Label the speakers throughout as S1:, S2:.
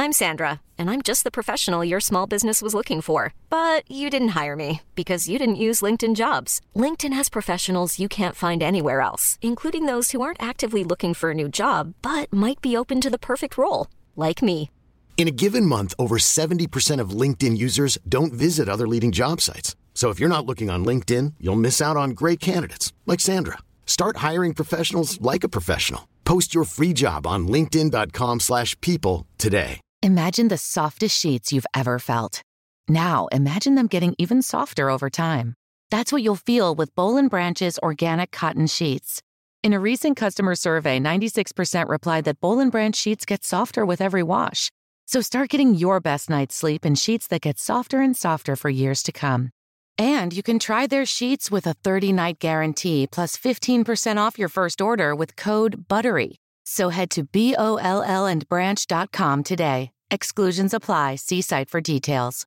S1: I'm Sandra, and I'm just the professional your small business was looking for. But you didn't hire me because you didn't use LinkedIn Jobs. LinkedIn has professionals you can't find anywhere else, including those who aren't actively looking for a new job, but might be open to the perfect role, like me.
S2: In a given month, over 70% of LinkedIn users don't visit other leading job sites. So if you're not looking on LinkedIn, you'll miss out on great candidates like Sandra. Start hiring professionals like a professional. Post your free job on linkedin.com/people today.
S3: Imagine the softest sheets you've ever felt. Now, imagine them getting even softer over time. That's what you'll feel with Boll & Branch's organic cotton sheets. In a recent customer survey, 96% replied that Boll & Branch sheets get softer with every wash. So start getting your best night's sleep in sheets that get softer and softer for years to come. And you can try their sheets with a 30-night guarantee plus 15% off your first order with code BUTTERY. So head to BOLLandbranch.com today. Exclusions apply. See site for details.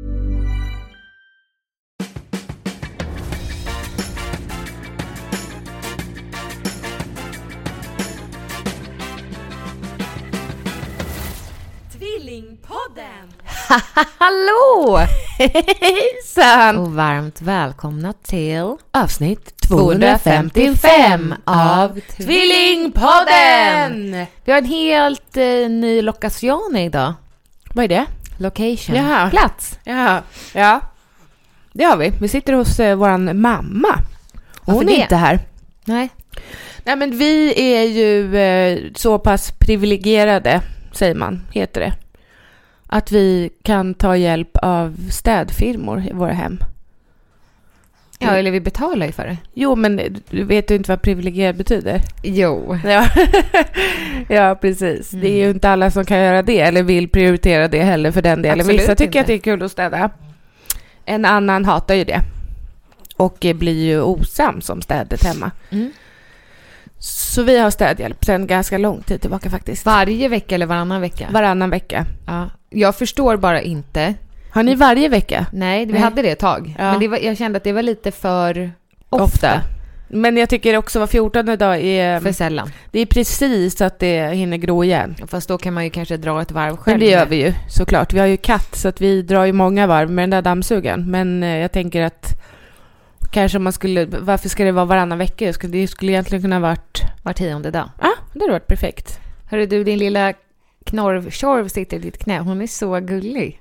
S4: Tvillingpodden!
S5: Hallå!
S4: Hejsan!
S5: Och varmt välkomna till
S4: Avsnitt 255 av Tvillingpodden!
S5: Vi har en helt ny lokation idag.
S4: Vad är det?
S5: Location.
S4: Jaha.
S5: Plats.
S4: Jaha. Ja, det har vi. Vi sitter hos våran mamma. Hon är inte här.
S5: Nej,
S4: men vi är ju så pass privilegierade, säger man, heter det. Att vi kan ta hjälp av städfirmor i våra hem.
S5: Ja, eller vi betalar ju för det.
S4: Jo, men du vet ju inte vad privilegierad betyder.
S5: Jo.
S4: Ja, ja precis. Det är ju inte alla som kan göra det eller vill prioritera det heller för den delen.
S5: Absolut
S4: Vissa tycker
S5: inte.
S4: att det är kul att städa. En annan hatar ju det. Och blir ju osams om städet hemma.
S5: Mm.
S4: Så vi har städhjälp sedan ganska lång tid tillbaka faktiskt.
S5: Varje vecka eller varannan vecka?
S4: Varannan vecka.
S5: Ja. Jag förstår bara inte.
S4: Har ni varje vecka?
S5: Nej, vi hade det ett tag.
S4: Ja.
S5: Men jag kände att det var lite för ofta.
S4: Men jag tycker också var 14:e dag är...
S5: För sällan.
S4: Det är precis så att det hinner gro igen.
S5: Fast då kan man ju kanske dra ett varv själv.
S4: Men det gör vi ju, såklart. Vi har ju katt så att vi drar ju många varv med den där dammsugen. Men jag tänker att kanske man skulle... Varför ska det vara varannan vecka? Det skulle egentligen kunna varit...
S5: Var 10:e dag.
S4: Ja, det hade varit perfekt.
S5: Hörru du, din lilla knorv-tjorv sitter i ditt knä. Hon är så gullig.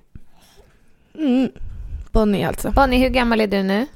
S4: Bonnie alltså.
S5: Bonnie, hur gammal är du nu?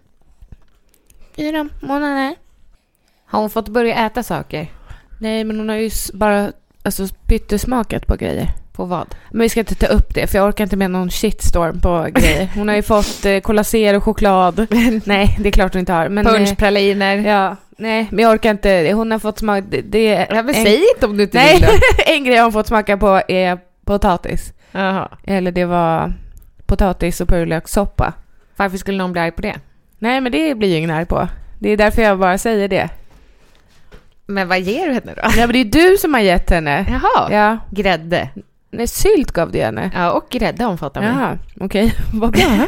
S4: 4 månader.
S5: Har hon fått börja äta saker?
S4: Nej, men hon har ju bara pyttesmakat på grejer.
S5: På vad?
S4: Men vi ska inte ta upp det, för jag orkar inte med någon shitstorm på grejer. Hon har ju fått kolaser och choklad. Nej, det är klart hon inte har. Men,
S5: punschpraliner.
S4: Ja, nej, men jag orkar inte. Hon har fått smaka...
S5: Säg inte om du inte
S4: nej,
S5: vill då.
S4: En grej hon fått smaka på är potatis.
S5: Jaha.
S4: Eller det var potatis och purjolökssoppa.
S5: Varför skulle någon bli arg på det?
S4: Nej, men det blir ju ingen arg på. Det är därför jag bara säger det.
S5: Men vad ger du henne då?
S4: Ja, men det är du som har gett henne.
S5: Jaha,
S4: Ja.
S5: grädde.
S4: Nej, sylt gav du henne.
S5: Ja, och grädde omfattar mig.
S4: Jaha, okej. Vad bra.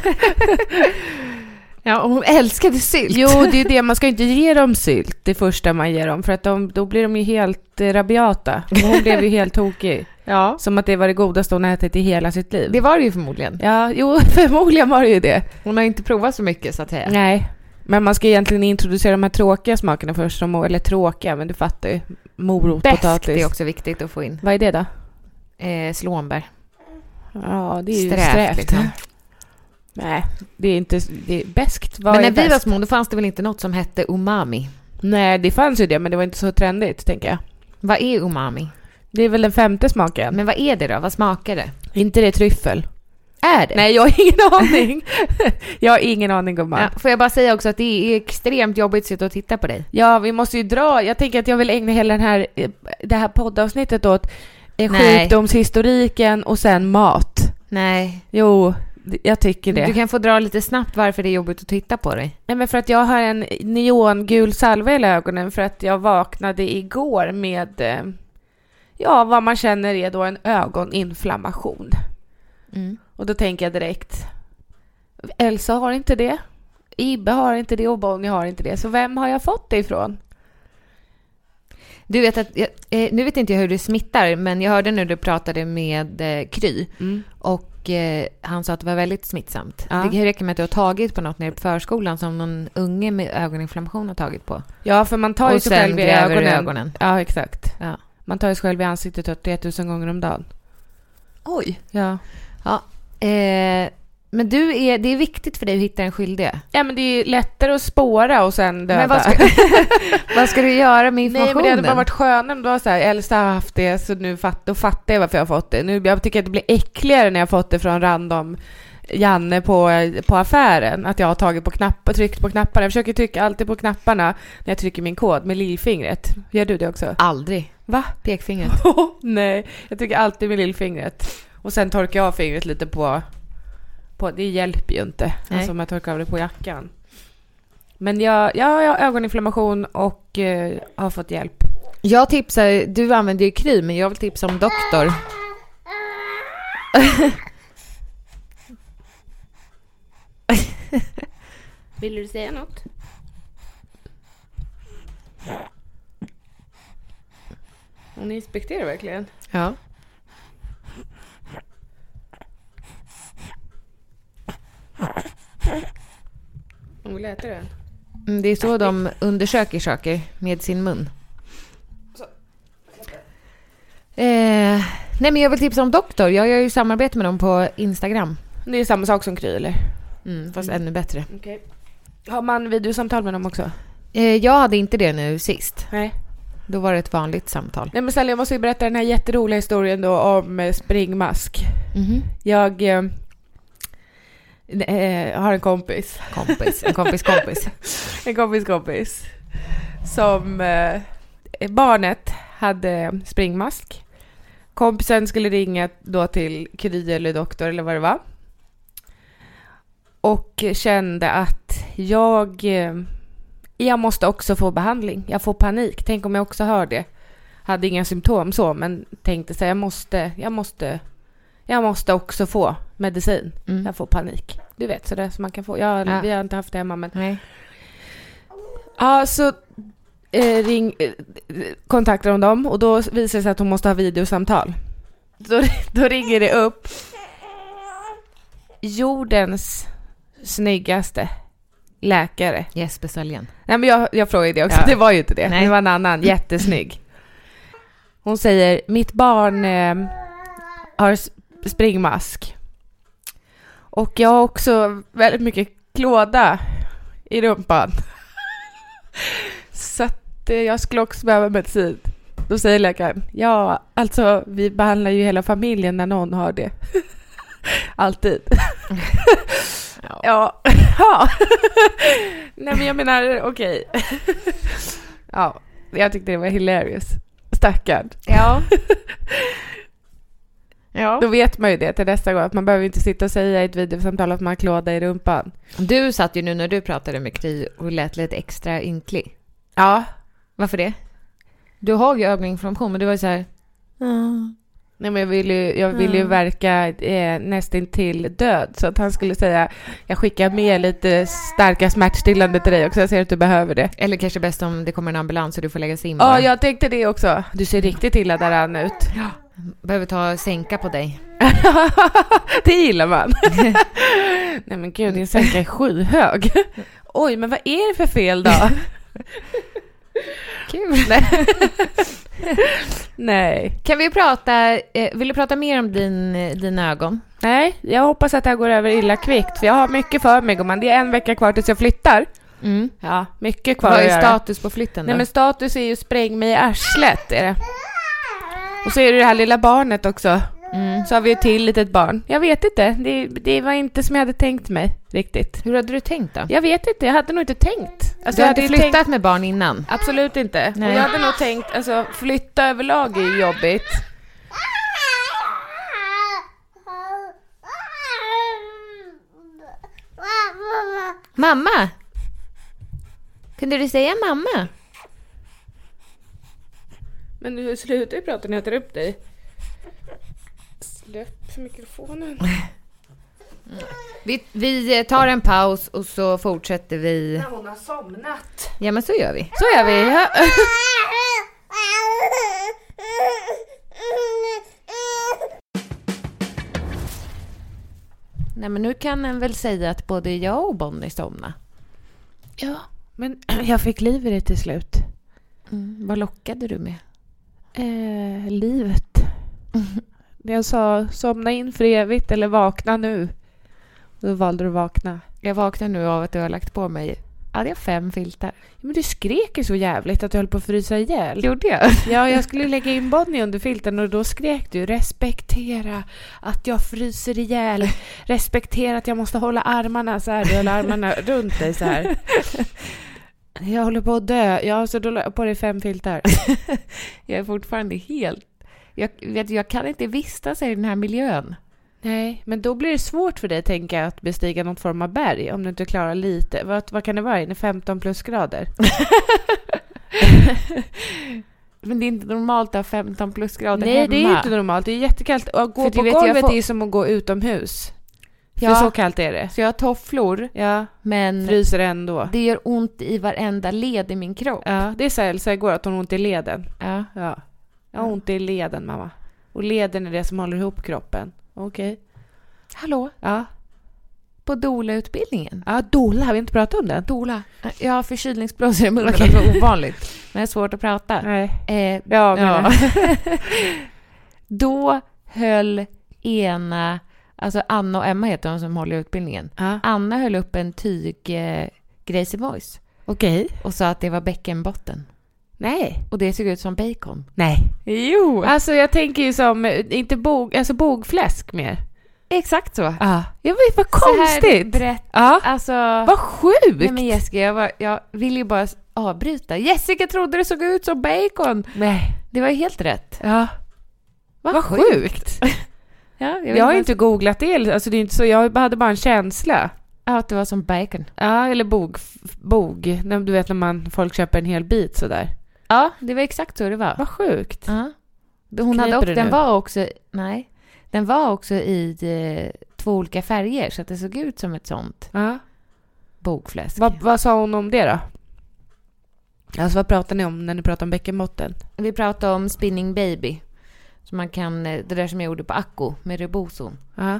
S5: Ja, och hon älskade sylt.
S4: Jo, det är det. Man ska inte ge dem sylt det första man ger dem. För att då blir de ju helt rabiata. Och hon blev ju helt tokig.
S5: Ja.
S4: Som att det var det godaste hon ätit i hela sitt liv.
S5: Det var det ju förmodligen.
S4: Ja, jo, förmodligen var det ju det.
S5: Hon har inte provat så mycket så att säga.
S4: Nej, men man ska egentligen introducera de här tråkiga smakerna först. Eller tråkiga, men du fattar ju. Morot,
S5: Bäst,
S4: potatis.
S5: det är också viktigt att få in.
S4: Vad är det då?
S5: Slånbär.
S4: Ja, det är ju
S5: Strävt,
S4: strävt.
S5: liksom.
S4: Nej, det är inte... Det är bäst.
S5: Men när vi var små, då fanns det väl inte något som hette umami?
S4: Nej, det fanns ju det, men det var inte så trendigt, tänker jag.
S5: Vad är umami?
S4: Det är väl den 5:e smaken.
S5: Men vad är det då? Vad smakar det?
S4: Inte det tryffel?
S5: Är det?
S4: Nej, jag har ingen aning. Jag har ingen aning, gumman.
S5: Ja, får jag bara säga också att det är extremt jobbigt att sitta och titta på dig.
S4: Ja, vi måste ju dra. Jag tänker att jag vill ägna hela det här poddavsnittet åt sjukdomshistoriken och sen mat.
S5: Nej.
S4: Jo, jag tycker det.
S5: Du kan få dra lite snabbt varför det är jobbigt att titta på dig.
S4: Nej, men för att jag har en neongul salva i ögonen för att jag vaknade igår med vad man känner är då en ögoninflammation. Mm. Och då tänker jag direkt, Elsa har inte det, Ibbe har inte det och Bonnie har inte det. Så vem har jag fått det ifrån?
S5: Du vet att, nu vet inte jag hur det smittar, men jag hörde när du pratade med Kry och han sa att det var väldigt smittsamt. Ja. Det räcker med att du har tagit på något nere på förskolan som någon unge med ögoninflammation har tagit på.
S4: Ja, för man tar ju sig själv i
S5: ögonen.
S4: Ja, exakt. Ja. Man tar sig själv i ansiktet 3000 gånger om dagen.
S5: Oj.
S4: Ja.
S5: Ja. Men det är viktigt för dig att hitta en skyldig.
S4: Ja, men det är lättare att spåra och sen döda.
S5: Men vad ska du göra med informationen?
S4: Nej, men det hade bara varit skönare om det var så här, Elsa har haft det, så nu fattar jag varför jag har fått det. Nu, jag tycker att det blir äckligare när jag har fått det från random Janne på affären. Att jag har tagit på knappar, tryckt på knapparna. Jag försöker trycka alltid på knapparna när jag trycker min kod med lillfingret. Gör du det också?
S5: Aldrig.
S4: Va?
S5: Pekfingret?
S4: Nej, jag trycker alltid med lillfingret. Och sen torkar jag av fingret lite på det hjälper ju inte. Nej. Alltså om jag torkar av det på jackan. Men jag har ögoninflammation och har fått hjälp.
S5: Jag tipsar, du använder ju Kry, men jag vill tipsa om doktor.
S4: Vill du säga något? Hon inspekterar verkligen.
S5: Ja.
S4: Hon vill äta den.
S5: Det är så de undersöker saker med sin mun. Nej, men jag vill tipsa om doktor. Jag gör ju samarbete med dem på Instagram.
S4: Det är samma sak som Kry, eller?
S5: Fast ännu bättre.
S4: Okay. Har man videosamtal med dem också?
S5: Jag hade inte det nu sist.
S4: Nej.
S5: Då var det ett vanligt samtal.
S4: Nej, men jag måste ju berätta den här jätteroliga historien då om springmask.
S5: Mm-hmm.
S4: Jag har en kompis.
S5: En kompis.
S4: En kompis. Som barnet hade springmask. Kompisen skulle ringa då till Kry eller doktor eller vad det var. Och kände att jag måste också få behandling. Jag får panik. Tänk om jag också hör det. Hade inga symptom så, men tänkte så jag måste också få medicin. Jag får panik. Du vet, så det som man kan få. Vi har inte haft det hemma, men...
S5: Nej.
S4: Ja, så kontaktar hon dem och då visar det sig att hon måste ha videosamtal. Då ringer det upp jordens snyggaste läkare.
S5: Jesper Salén.
S4: Nej, men jag frågade det också. Ja. Det var ju inte det.
S5: Nej.
S4: Det var en annan, jättesnygg. Hon säger, mitt barn har springmask. Och jag har också väldigt mycket klåda i rumpan. Så att jag skulle också behöva medicin. Då säger läkaren, ja, alltså vi behandlar ju hela familjen när någon har det. Alltid. Ja. Nej, men jag menar, okej. Ja, jag tyckte det var hilarious. Stackard.
S5: Ja.
S4: Då vet man ju det till nästa gång. Att man behöver inte sitta och säga i ett videosamtal att man har klåda i rumpan.
S5: Du satt ju nu när du pratade med Kry och lät lite extra ynklig.
S4: Ja.
S5: Varför det? Du har ju ögoninflammation, men du var ju så här...
S4: Nej, men jag vill ju verka nästintill död. Så att han skulle säga, jag skickar med lite starka smärtstillande till dig också. Jag ser att du behöver det.
S5: Eller kanske bäst om det kommer en ambulans och du får lägga sig in.
S4: Ja, jag tänkte det också. Du ser riktigt illa däran ut.
S5: Ja. Behöver ta sänka på dig.
S4: Det gillar man. Nej, men gud, din sänka är skyhög. Oj, men vad är det för fel då?
S5: Kul.
S4: Nej.
S5: Kan vi vill du prata mer om dina ögon?
S4: Nej, jag hoppas att det här går över illa kvickt. För jag har mycket för mig, gumman. Det är en vecka kvar tills jag flyttar. Ja, mycket kvar.
S5: Vad är status på flytten då?
S4: Nej, men status är ju spräng mig i arslet, är det. Och så är det här lilla barnet också. Så har vi ett till litet barn. Jag vet inte. Det var inte som jag hade tänkt mig riktigt.
S5: Hur hade du tänkt då?
S4: Jag vet inte. Jag hade nog inte tänkt.
S5: Alltså, du hade flyttat med barn innan?
S4: Absolut inte. Nej. Och jag hade nog tänkt, alltså flytta överlag är ju jobbigt.
S5: Mamma? Kunde du säga mamma?
S4: Men du slutar ju prata när jag tar upp dig. Släpp mikrofonen.
S5: Vi tar en paus och så fortsätter vi.
S4: När hon har somnat.
S5: Ja, men så gör vi.
S4: Så gör vi. Ja.
S5: Nej, men nu kan en väl säga att både jag och Bonnie somna.
S4: Ja, men jag fick liv i det till slut.
S5: Vad lockade du med?
S4: Livet. Jag sa somna in för evigt eller vakna nu. Då valde du vakna.
S5: Jag vaknar nu av att du har lagt på mig. Hade jag 5 filtar?
S4: Ja, men du skrek ju så jävligt att du höll på att frysa ihjäl.
S5: Gjorde jag?
S4: Ja, jag skulle lägga in Bonnie under filten och då skrek du respektera att jag fryser ihjäl. Respektera att jag måste hålla armarna så här. Du håller armarna runt dig så här. Jag håller på att dö. Ja, så då la jag på dig 5 filtar.
S5: Jag är fortfarande helt... Jag kan inte vistas i den här miljön.
S4: Nej, men då blir det svårt för dig, tänker jag, att bestiga någon form av berg om du inte klarar lite. Vad kan det vara? Är 15 plusgrader?
S5: Men det är inte normalt att ha 15 plusgrader
S4: hemma. Nej, det är inte normalt. Det är jättekallt. Att gå på golvet är som att gå utomhus. För så kallt är det.
S5: Så jag har tofflor, men
S4: fryser ändå.
S5: Det gör ont i varenda led i min kropp.
S4: Ja, det sa Elsa igår att hon har ont i leden.
S5: Ja.
S4: Jag har ont i leden, mamma. Och leden är det som håller ihop kroppen. Okej.
S5: Hallå?
S4: Ja.
S5: På doula-utbildningen?
S4: Ja, doula. Har vi inte pratat om den?
S5: Doula. Jag har förkylningsblåsor i munnen. Det var ovanligt. Men det är svårt att prata.
S4: Nej.
S5: Då höll ena... Alltså Anna och Emma heter de som håller utbildningen. Anna höll upp en Gracey Voice.
S4: Okej.
S5: Och sa att det var bäckenbotten.
S4: Nej.
S5: Och det såg ut som bacon.
S4: Nej.
S5: Jo.
S4: Alltså jag tänker ju som, inte bogfläsk mer.
S5: Exakt så.
S4: Ja. Jag vet, vad konstigt.
S5: Alltså,
S4: vad sjukt.
S5: Nej men Jessica, jag vill ju bara avbryta. Jessica trodde det såg ut som bacon.
S4: Nej.
S5: Det var helt rätt.
S4: Ja. Vad sjukt.
S5: Ja,
S4: jag har inte googlat det. Alltså det är inte så, jag hade bara en känsla.
S5: Ja, att det var som bacon.
S4: Ja, eller bog. Du vet när folk köper en hel bit sådär.
S5: Ja, det var exakt så det var.
S4: Vad sjukt.
S5: Ja. Den var också i 2 olika färger så att det såg ut som ett sånt bogfläsk.
S4: Vad sa hon om det då? Alltså vad pratar ni om när ni pratar om bäckenbotten?
S5: Vi pratar om spinning baby. Så man kan, det där som jag gjorde på Akko med rebozo.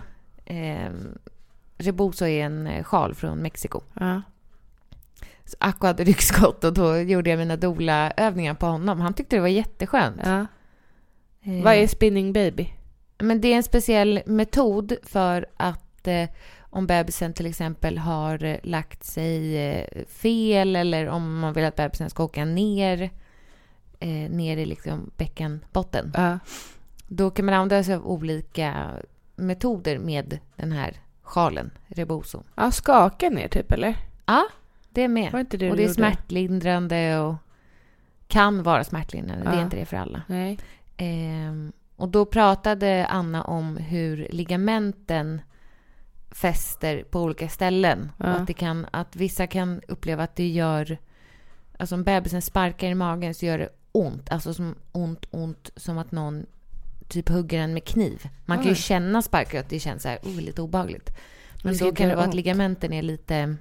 S5: Rebozo är en sjal från Mexiko. Så Akko hade ryggskott och då gjorde jag mina doula-övningar på honom. Han tyckte det var jätteskönt.
S4: Vad är spinning baby?
S5: Men det är en speciell metod för att om bebisen till exempel har lagt sig fel eller om man vill att bebisen ska åka ner i liksom bäckenbotten. Då kan man använda sig av olika metoder med den här sjalen, rebozo.
S4: Ja, skaka ner typ, eller?
S5: Ja, det är med.
S4: Var inte det
S5: och det är smärtlindrande och kan vara smärtlindrande. Det är inte det för alla.
S4: Nej.
S5: Och då pratade Anna om hur ligamenten fäster på olika ställen. Och att vissa kan uppleva att det gör... Alltså om bebisen sparkar i magen så gör det ont. Alltså som ont som att någon typ hugger en med kniv. Man kan ju känna sparkar att det känns så här lite obehagligt. Men då kan det vara att ligamenten är lite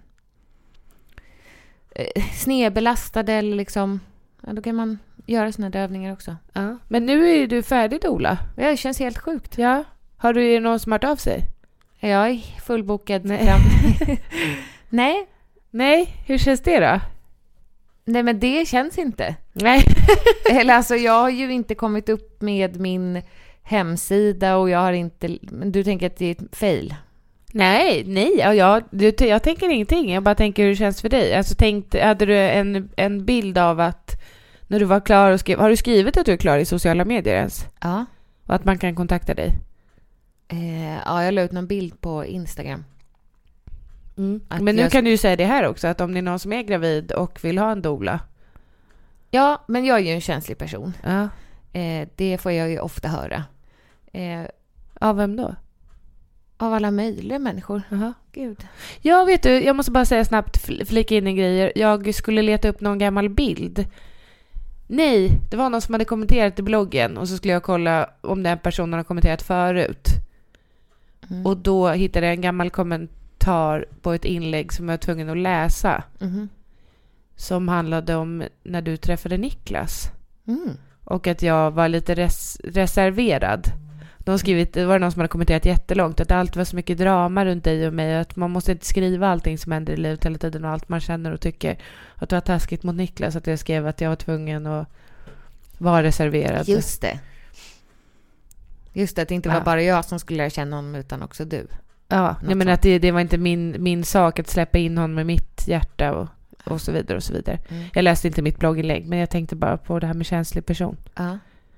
S5: snedbelastade eller liksom... Ja, då kan man göra såna där övningar också.
S4: Ja. Men nu är du färdig, Dola.
S5: Ja, det känns helt sjukt.
S4: Ja. Har du någon som hört av sig?
S5: Jag är fullbokad.
S4: Nej. Nej, hur känns det då?
S5: Nej, men det känns inte.
S4: Nej.
S5: Eller alltså, jag har ju inte kommit upp med min hemsida och jag har inte... Men du tänker att det är ett fail?
S4: Nej. Jag tänker ingenting. Jag bara tänker hur det känns för dig. Alltså hade du en bild av att när du var klar och har du skrivit att du är klar i sociala medier ens?
S5: Ja.
S4: Och att man kan kontakta dig?
S5: Ja, jag la ut någon bild på Instagram.
S4: Men nu kan du ju säga det här också, att om det är någon som är gravid och vill ha en doula.
S5: Ja, men jag är ju en känslig person.
S4: Ja.
S5: Det får jag ju ofta höra.
S4: Av vem då?
S5: Av alla möjliga människor. Gud.
S4: Ja, vet du, jag måste bara säga snabbt, flika in en grejer. Jag skulle leta upp någon gammal bild. Nej, det var någon som hade kommenterat i bloggen och så skulle jag kolla om den personen har kommenterat förut. Och då hittade jag en gammal kommentar på ett inlägg som jag var tvungen att läsa. Som handlade om när du träffade Niklas. Och att jag var lite reserverad. Det var någon som hade kommenterat jättelångt att allt var så mycket drama runt dig och mig, att man måste inte skriva allting som händer i livet hela tiden och allt man känner och tycker. Att det var taskigt mot Niklas att jag skrev att jag var tvungen att vara reserverad.
S5: Just det, att det inte var bara jag som skulle lära känna honom utan också du.
S4: Ja, nej, men att det var inte min sak att släppa in honom med mitt hjärta och så vidare och så vidare. Jag läste inte mitt blogginlägg, men jag tänkte bara på det här med känslig person.
S5: Ja.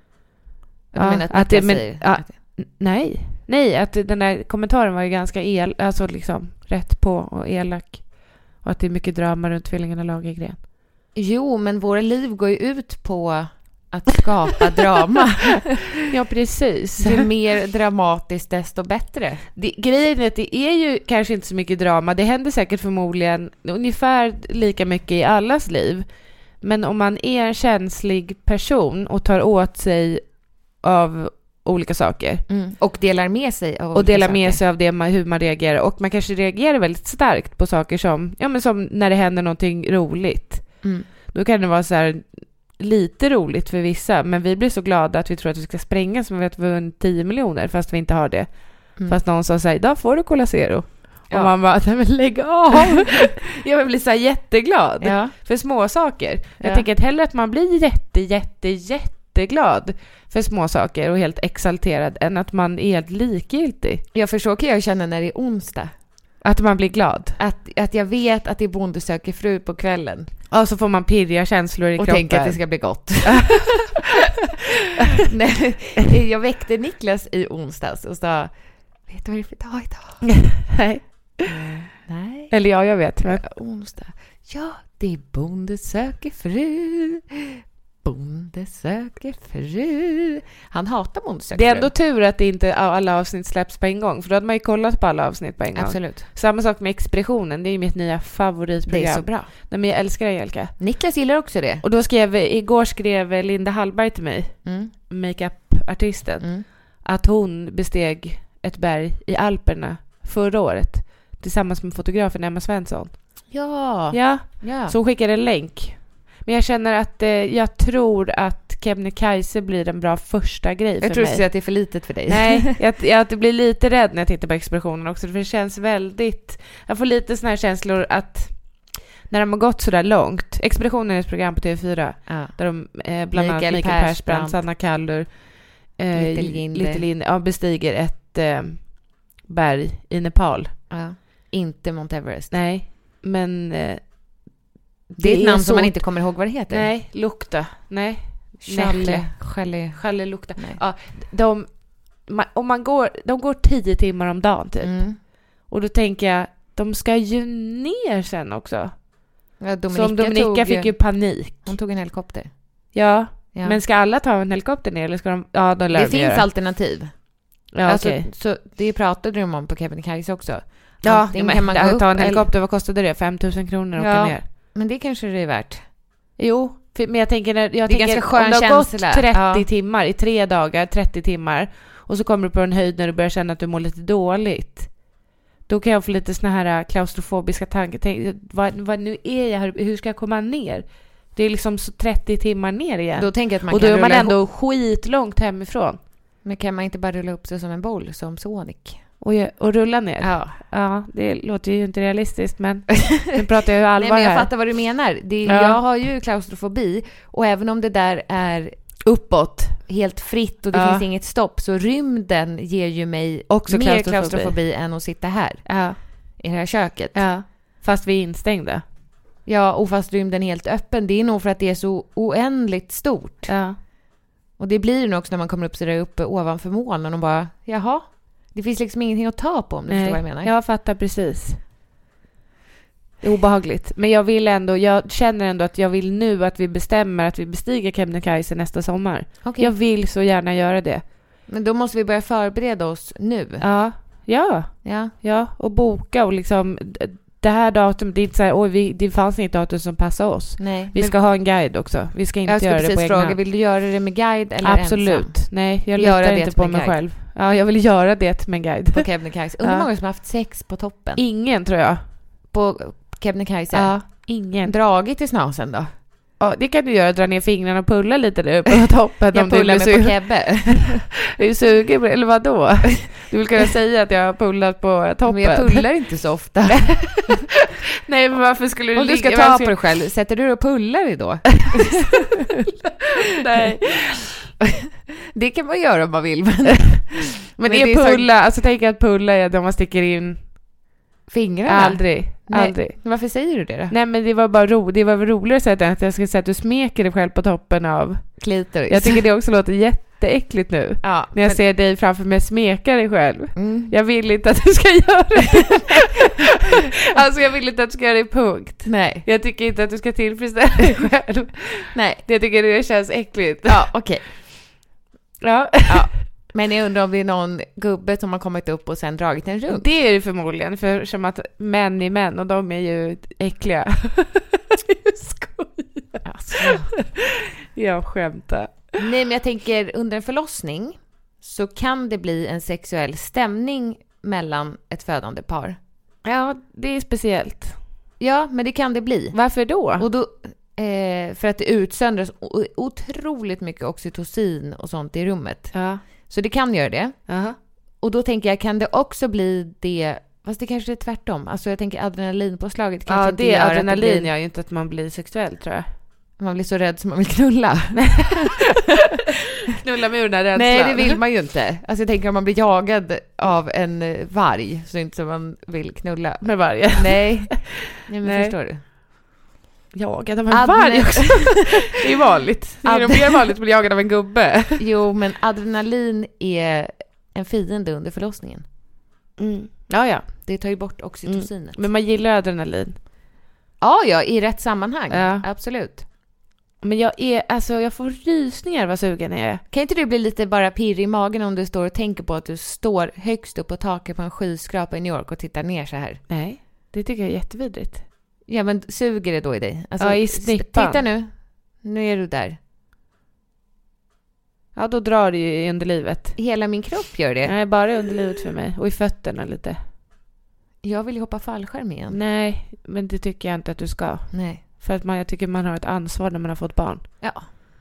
S4: Nej, att den där kommentaren var ju ganska alltså liksom rätt på och elak. Och att det är mycket drama runt tvillingarna Lagergren.
S5: Jo, men våra liv går ju ut på att skapa drama.
S4: Ja, precis.
S5: Ju mer dramatiskt desto bättre.
S4: Grejen är att det är ju kanske inte så mycket drama. Det händer säkert förmodligen ungefär lika mycket i allas liv. Men om man är en känslig person och tar åt sig av olika saker.
S5: Och delar med sig av
S4: av det hur man reagerar. Och man kanske reagerar väldigt starkt på saker som när det händer någonting roligt. Då kan det vara så här lite roligt för vissa, men vi blir så glada att vi tror att vi ska spränga som vi vet vi har 10 miljoner fast vi inte har det. Fast någon sa såhär, idag får du Cola Zero. Ja. Och man bara, nej men lägg av. Jag blir så här jätteglad för små saker. Jag tänker att hellre att man blir jätteglad för små saker och helt exalterad än att man är helt likgiltig.
S5: Jag försöker jag känna när det är onsdag.
S4: Att man blir glad.
S5: Att jag vet att det är Bonde söker fru på kvällen.
S4: Ja, så får man pirriga känslor i kroppen.
S5: Och tänka att det ska bli gott. Nej, jag väckte Niklas i onsdags och sa, vet du vad det är för dag idag? Nej.
S4: Eller jag vet. Men...
S5: Onsdag. Ja, det är Bonde söker fru. Bonde söker fru. Han hatar Bonde söker fru.
S4: Det är ändå tur att det inte alla avsnitt släpps på en gång. För då hade man ju kollat på alla avsnitt på en gång.
S5: Absolut.
S4: Samma sak med Expeditionen. Det är ju mitt nya favoritprogram.
S5: Det är så bra.
S4: Nej, men jag älskar det, Jelka.
S5: Niklas gillar också det.
S4: Och då igår skrev Linda Hallberg till mig, makeup-artisten, att hon besteg ett berg i Alperna förra året tillsammans med fotografen Emma Svensson. Ja. Så hon skickade en länk. Men jag känner att jag tror att Kebnekaise blir en bra första grej för mig.
S5: Jag tror att det är för litet för dig.
S4: Nej, jag blir lite rädd när jag tittar på Expeditionen också. För det känns väldigt... Jag får lite såna här känslor att när de har gått så där långt. Expeditionen är ett program på TV4. Där de bland annat Mikael Persbrandt, Sanna Kallur, Little Linde bestiger ett berg i Nepal.
S5: Inte Mount Everest.
S4: Nej, men...
S5: det är ett namn som man inte kommer ihåg vad det heter.
S4: Nej, Lukta. Nej.
S5: Challe
S4: Lukta. Ja, de går 10 timmar om dagen typ. Och då tänker jag, de ska ju ner sen också.
S5: Ja,
S4: Dominika fick ju panik.
S5: Hon tog en helikopter.
S4: Ja. Men ska alla ta en helikopter ner eller ska de... Ja, de lär
S5: det finns
S4: göra.
S5: Alternativ.
S4: Ja,
S5: alltså,
S4: okay.
S5: Så det pratade de om på Kebnekaise också.
S4: Ja, kan man ta en helikopter, vad kostade det? 5 000 kronor att åka ner.
S5: Men det kanske det är värt.
S4: Jo, men jag tänker det är
S5: ganska skön
S4: om det har gått
S5: känsla.
S4: 30 timmar, i 3 dagar, 30 timmar och så kommer du på en höjd när du börjar känna att du mår lite dåligt. Då kan jag få lite såna här klaustrofobiska tankar. Vad nu är jag här? Hur ska jag komma ner? Det är liksom så 30 timmar ner igen.
S5: Då tänker jag att man
S4: och
S5: kan
S4: då är man ändå skitlångt hemifrån.
S5: Men kan man inte bara rulla upp sig som en boll som Sonic?
S4: Och rulla ner? Ja, det låter ju inte realistiskt, men nu pratar jag ju allvar.
S5: Nej, men jag fattar vad du menar. Jag har ju klaustrofobi, och även om det där är uppåt, helt fritt och det finns inget stopp, så rymden ger ju mig också mer klaustrofobi än att sitta här i det här köket.
S4: Ja, fast vi är instängda.
S5: Ja, och fast rymden är helt öppen. Det är nog för att det är så oändligt stort.
S4: Ja. Och
S5: det blir nog också när man kommer upp så där uppe ovanför molnen och bara, jaha, det finns liksom ingenting att ta på, om du förstår vad jag menar.
S4: Jag fattar precis. Det är obehagligt. Men jag känner ändå att jag vill nu att vi bestämmer att vi bestiger Kebnekaise nästa sommar.
S5: Okay.
S4: Jag vill så gärna göra det.
S5: Men då måste vi börja förbereda oss nu.
S4: Ja, och boka och liksom det här datum, det är inte så här, det fanns inget datum som passar oss.
S5: Nej,
S4: vi ska ha en guide också. Vi ska inte göra det på egna.
S5: Fråga, vill du göra det med guide eller
S4: Absolut.
S5: ensam?
S4: Nej, jag litar inte på mig själv. Ja, jag vill göra det med en guide.
S5: På Kebnekaise. Undrar många som har haft sex på toppen.
S4: Ingen, tror jag.
S5: På Kebnekaise?
S4: Ja, ingen.
S5: Dragit i snasen då?
S4: Ja, det kan du göra. Dra ner fingrarna och pulla lite där uppe på toppen.
S5: Jag pullar mig på Kebbe.
S4: Är du sugen? Eller vadå? Du vill kunna säga att jag har pullat på toppen.
S5: Men jag pullar inte så ofta.
S4: Nej, men varför skulle du
S5: om du ska ta på dig själv, sätter du och pullar dig då?
S4: Nej.
S5: Det kan man göra om man vill.
S4: Men det är pulla, alltså tänk att pulla är när man sticker in
S5: fingrarna.
S4: Aldrig.
S5: Men varför säger du det då?
S4: Nej, men det var bara det var roligare att säga att jag ska säga att du smeker dig själv på toppen av
S5: klitoris.
S4: Jag tycker det också låter jätteäckligt nu.
S5: Ja,
S4: när jag ser dig framför mig smeka dig själv.
S5: Mm.
S4: Jag vill inte att du ska göra det. Alltså jag vill inte att du ska göra det, punkt.
S5: Nej.
S4: Jag tycker inte att du ska tillfredsställa dig själv.
S5: Nej.
S4: Jag tycker det känns äckligt.
S5: Ja, okej.
S4: Ja.
S5: Men jag undrar om det är någon gubbe som har kommit upp och sen dragit en runk.
S4: Det är det förmodligen, för som att män är män och de är ju äckliga. Jag skojar.
S5: Alltså.
S4: Jag skämtar.
S5: Nej, men jag tänker under en förlossning så kan det bli en sexuell stämning mellan ett födande par.
S4: Ja, det är speciellt.
S5: Ja, men det kan det bli.
S4: Varför då?
S5: Och då för att det utsöndras otroligt mycket oxytocin och sånt i rummet.
S4: Ja.
S5: Så det kan göra det.
S4: Uh-huh.
S5: Och då tänker jag, kan det också bli det, fast det kanske är tvärtom. Alltså jag tänker adrenalinpåslaget kanske inte gör
S4: adrenalin
S5: att det blir,
S4: gör ju inte att man blir sexuell, tror jag.
S5: Man blir så rädd som man vill knulla.
S4: Knulla med den här rädslan.
S5: Nej, det vill man ju inte. Alltså jag tänker om man blir jagad av en varg så inte så man vill knulla.
S4: Med vargen?
S5: Nej, men förstår du?
S4: Jagad av en varg också. Det är vanligt. Det är nog mer vanligt att bli jagad av en gubbe.
S5: Jo, men adrenalin är en fiende under förlossningen.
S4: Mm. Ja.
S5: Det tar ju bort oxytocinet.
S4: Men man gillar adrenalin.
S5: Ja, i rätt sammanhang.
S4: Ja.
S5: Absolut.
S4: Men jag får rysningar vad sugen jag är.
S5: Kan inte du bli lite bara pirrig i magen om du står och tänker på att du står högst upp på taket på en skyskrapa i New York och tittar ner så här?
S4: Nej, det tycker jag är jättevidrigt.
S5: Ja, men suger det då i dig? Alltså,
S4: ja, i snippan.
S5: Titta nu. Nu är du där.
S4: Ja, då drar det ju i underlivet.
S5: Hela min kropp gör det.
S4: Nej, bara i underlivet för mig. Och i fötterna lite.
S5: Jag vill ju hoppa fallskärm igen.
S4: Nej, men det tycker jag inte att du ska.
S5: Nej.
S4: För att jag tycker man har ett ansvar när man har fått barn.
S5: Ja.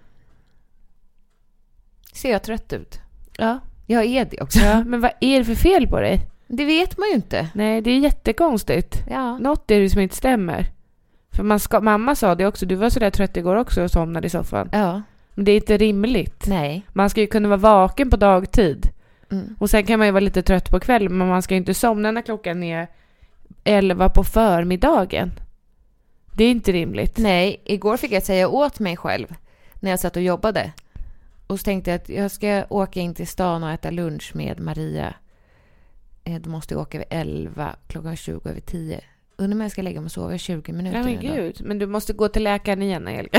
S5: Ser jag trött ut?
S4: Ja.
S5: Jag är det också.
S4: Ja, men vad är det för fel på dig?
S5: Det vet man ju inte.
S4: Nej, det är jättekonstigt.
S5: Ja.
S4: Något är det som inte stämmer. För mamma sa det också. Du var så där trött igår också och somnade i soffan.
S5: Ja.
S4: Men det är inte rimligt.
S5: Nej.
S4: Man ska ju kunna vara vaken på dagtid.
S5: Mm.
S4: Och sen kan man ju vara lite trött på kvällen. Men man ska ju inte somna när klockan är 11 på förmiddagen. Det är inte rimligt.
S5: Nej, igår fick jag säga åt mig själv när jag satt och jobbade. Och så tänkte jag att jag ska åka in till stan och äta lunch med Maria. Då måste jag åka vid 11, klockan 20 över 10. Undrar om jag ska lägga mig och sova 20 minuter.
S4: Ja, men gud. Men du måste gå till läkaren igen, Angelica.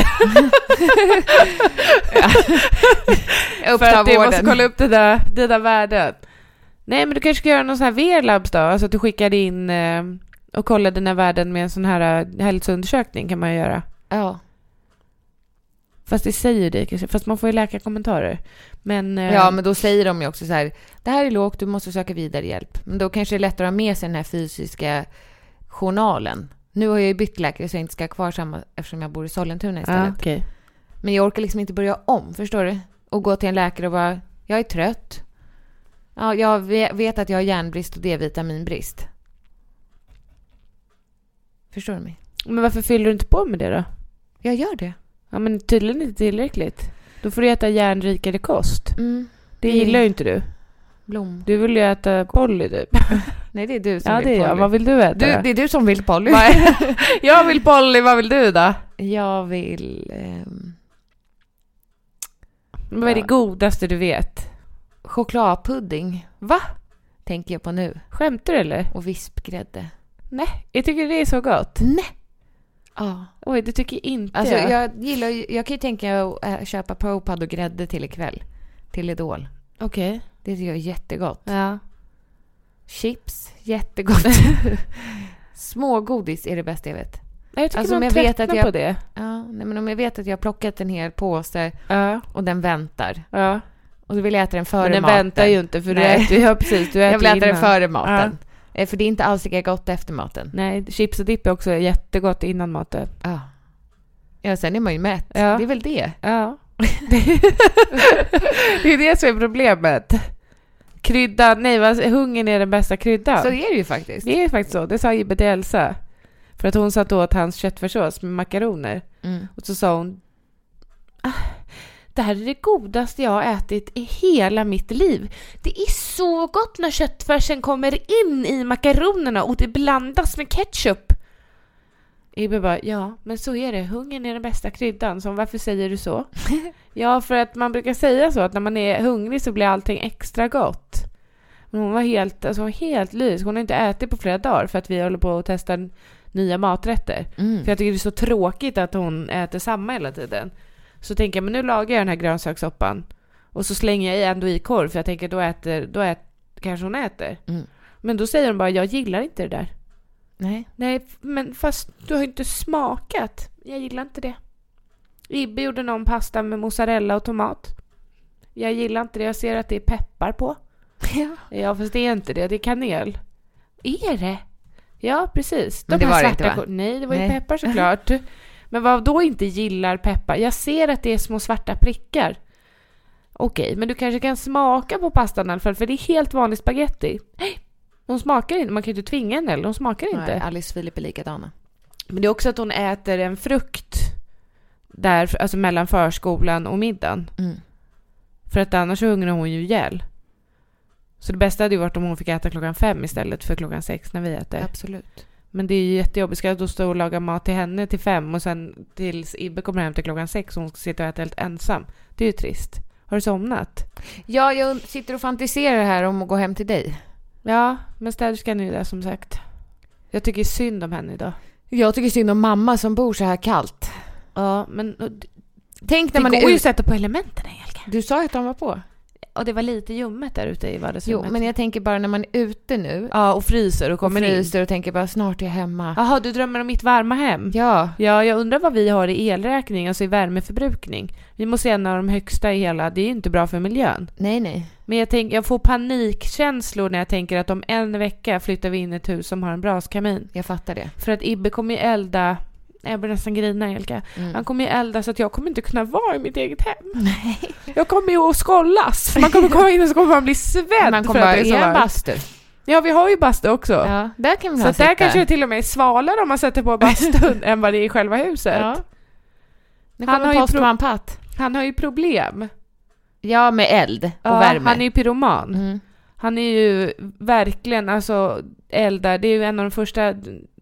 S4: För att du måste kolla upp dina värden. Nej, men du kanske ska göra någon sån här VR-labs då. Alltså att du skickar in och kollar dina värden med en sån här hälsoundersökning kan man ju göra.
S5: Ja.
S4: Fast det säger det kanske. Fast man får ju läkarkommentarer. Men,
S5: ja, men då säger de ju också så här: det här är lågt, du måste söka vidare hjälp. Men då kanske det är lättare att ha med sig den här fysiska journalen. Nu har jag ju bytt läkare så jag inte ska ha kvar samma eftersom jag bor i Sollentuna istället.
S4: Ja, okay.
S5: Men jag orkar liksom inte börja om, förstår du? Och gå till en läkare och bara, jag är trött. Ja, jag vet att jag har järnbrist och D-vitaminbrist. Förstår du mig?
S4: Men varför fyller du inte på med det då?
S5: Jag gör det.
S4: Ja, men tydligen inte tillräckligt. Då får du äta järnrikare kost.
S5: Mm.
S4: Det gillar ju inte du.
S5: Blom.
S4: Du vill ju äta Polly typ.
S5: Nej, det är du som
S4: vill Polly. Ja, det är jag. Vad vill du äta?
S5: Det är du som vill Polly.
S4: Jag vill Polly. Vad vill du då?
S5: Jag vill...
S4: Men vad är det godaste du vet?
S5: Chokladpudding.
S4: Va?
S5: Tänker jag på nu.
S4: Skämtar du eller?
S5: Och vispgrädde.
S4: Nej, jag tycker det är så gott.
S5: Nej. Ja.
S4: Oj, det tycker inte
S5: alltså, jag kan ju tänka att köpa Propad och grädde till ikväll. Till Idol.
S4: Okej. Okay.
S5: Det tycker jag är jättegott.
S4: Ja.
S5: Chips, jättegott. Smågodis är det bästa jag vet.
S4: Jag tycker
S5: alltså,
S4: man tröttnar på det.
S5: Ja, nej, men om jag vet att jag har plockat en hel påse och den väntar.
S4: Ja.
S5: Och då vill jag äta den före maten.
S4: Men den väntar ju inte för du äter ju precis.
S5: Jag vill äta den före maten. Ja. För det är inte alls lika gott efter maten.
S4: Nej, chips och dipp är också jättegott innan maten.
S5: Ja. Ja, sen är man ju mätt.
S4: Ja.
S5: Det är väl det.
S4: Ja. Det är det som är problemet. Kryddan, hungern är den bästa kryddan.
S5: Så är det ju faktiskt.
S4: Det är faktiskt så. Det sa Ibbe till Elsa. För att hon satt åt hans köttfärssås med makaroner. Och så sa hon: det här är det godaste jag har ätit i hela mitt liv. Det är så gott när köttfärsen kommer in i makaronerna och det blandas med ketchup. Ibbe bara, ja, men så är det. Hungern är den bästa kryddan. Så varför säger du så? Ja, för att man brukar säga så att när man är hungrig så blir allting extra gott. Men hon var helt lys. Hon har inte ätit på flera dagar för att vi håller på att testa nya maträtter. För jag tycker det är så tråkigt att hon äter samma hela tiden. Så tänker jag, men nu lagar jag den här grönsakssoppan. Och så slänger jag ändå i korv för jag tänker då kanske hon äter. Men då säger hon bara, jag gillar inte det där. Nej, men fast du har inte smakat. Jag gillar inte det. Ibbe gjorde någon pasta med mozzarella och tomat. Jag gillar inte det. Jag ser att det är peppar på. Ja, fast det är inte det. Det är kanel. Är det? Ja, precis.
S5: Men det var det inte, va?
S4: Nej, det var ju peppar såklart. Men vad då inte gillar peppar? Jag ser att det är små svarta prickar. Okej, men du kanske kan smaka på pastan i alla fall. För det är helt vanlig spaghetti. Hon smakar inte. Man kan ju inte tvinga henne. Hon smakar inte.
S5: Nej, Alice och Filip är likadana.
S4: Men det är också att hon äter en frukt där, alltså mellan förskolan och middagen. För att annars hungrar hon ju ihjäl. Så det bästa hade ju varit om hon fick äta 5:00 istället för 6:00 när vi äter.
S5: Absolut.
S4: Men det är ju jättejobbigt. Ska jag då stå och laga mat till henne till 5 och sen tills Ibbe kommer hem till 6:00 och hon ska sitta och äta helt ensam. Det är ju trist. Har du somnat?
S5: Ja, jag sitter och fantiserar här om att gå hem till dig.
S4: Ja, men städerskan är ju där som sagt. Jag tycker synd om henne idag.
S5: Jag tycker synd om mamma som bor så här kallt.
S4: Ja, men
S5: tänk när
S4: det
S5: man
S4: går ju att sätta på elementen, Helga.
S5: Du sa ju att de var på.
S4: Och det var lite ljummet där ute i vardagsrummet.
S5: Jo, men jag tänker bara när man är ute nu.
S4: Ja, och fryser och kommer in.
S5: Och tänker bara, snart är jag hemma.
S4: Jaha, du drömmer om mitt varma hem?
S5: Ja.
S4: Ja, jag undrar vad vi har i elräkning, alltså i värmeförbrukning. Vi måste en av de högsta i hela. Det är ju inte bra för miljön.
S5: Nej.
S4: Men jag får panikkänslor när jag tänker att om en vecka flyttar vi in i ett hus som har en braskamin.
S5: Jag fattar det.
S4: För att Ibbe kommer ju elda. Jag börjar nästan grina, Helga. Han kommer ju elda så att jag kommer inte kunna vara i mitt eget hem.
S5: Nej.
S4: Jag kommer ju att skållas. Man kommer komma in och så kommer man bli svedd.
S5: Man kommer bara i en bastu.
S4: Ja, vi har ju bastu också.
S5: Ja, där kan vi
S4: så där kanske det till och med är svalare om man sätter på bastun än vad det är i själva huset. Ja. Han har ju problem.
S5: Ja, med eld och värme.
S4: Han är ju pyroman. Han är ju verkligen eldar. Det är ju en av de första...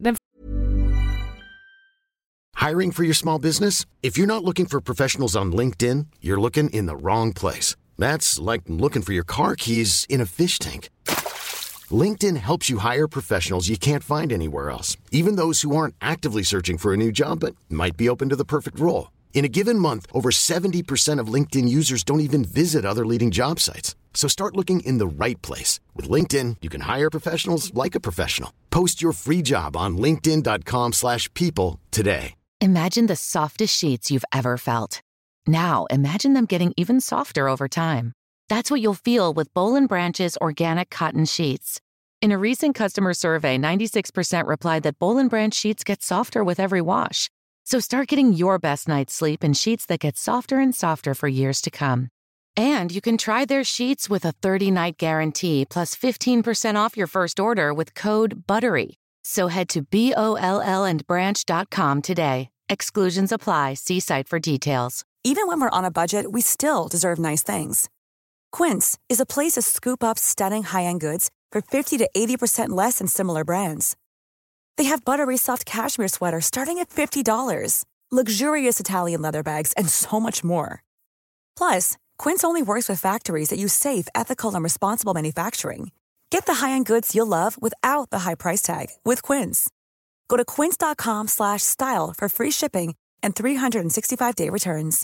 S2: Hiring for your small business? If you're not looking for professionals on LinkedIn, you're looking in the wrong place. That's like looking for your car keys in a fish tank. LinkedIn helps you hire professionals you can't find anywhere else, even those who aren't actively searching for a new job but might be open to the perfect role. In a given month, over 70% of LinkedIn users don't even visit other leading job sites. So start looking in the right place. With LinkedIn, you can hire professionals like a professional. Post your free job on linkedin.com/people today.
S3: Imagine the softest sheets you've ever felt. Now, imagine them getting even softer over time. That's what you'll feel with Boll & Branch's organic cotton sheets. In a recent customer survey, 96% replied that Boll & Branch sheets get softer with every wash. So start getting your best night's sleep in sheets that get softer and softer for years to come. And you can try their sheets with a 30-night guarantee plus 15% off your first order with code BUTTERY. So head to BOLLandbranch.com today. Exclusions apply. See site for details.
S6: Even when we're on a budget, we still deserve nice things. Quince is a place to scoop up stunning high-end goods for 50 to 80% less than similar brands. They have buttery soft cashmere sweaters starting at $50, luxurious Italian leather bags, and so much more. Plus, Quince only works with factories that use safe, ethical, and responsible manufacturing. Get the high-end goods you'll love without the high price tag with Quince. Go to quince.com/style for free shipping and 365-day returns.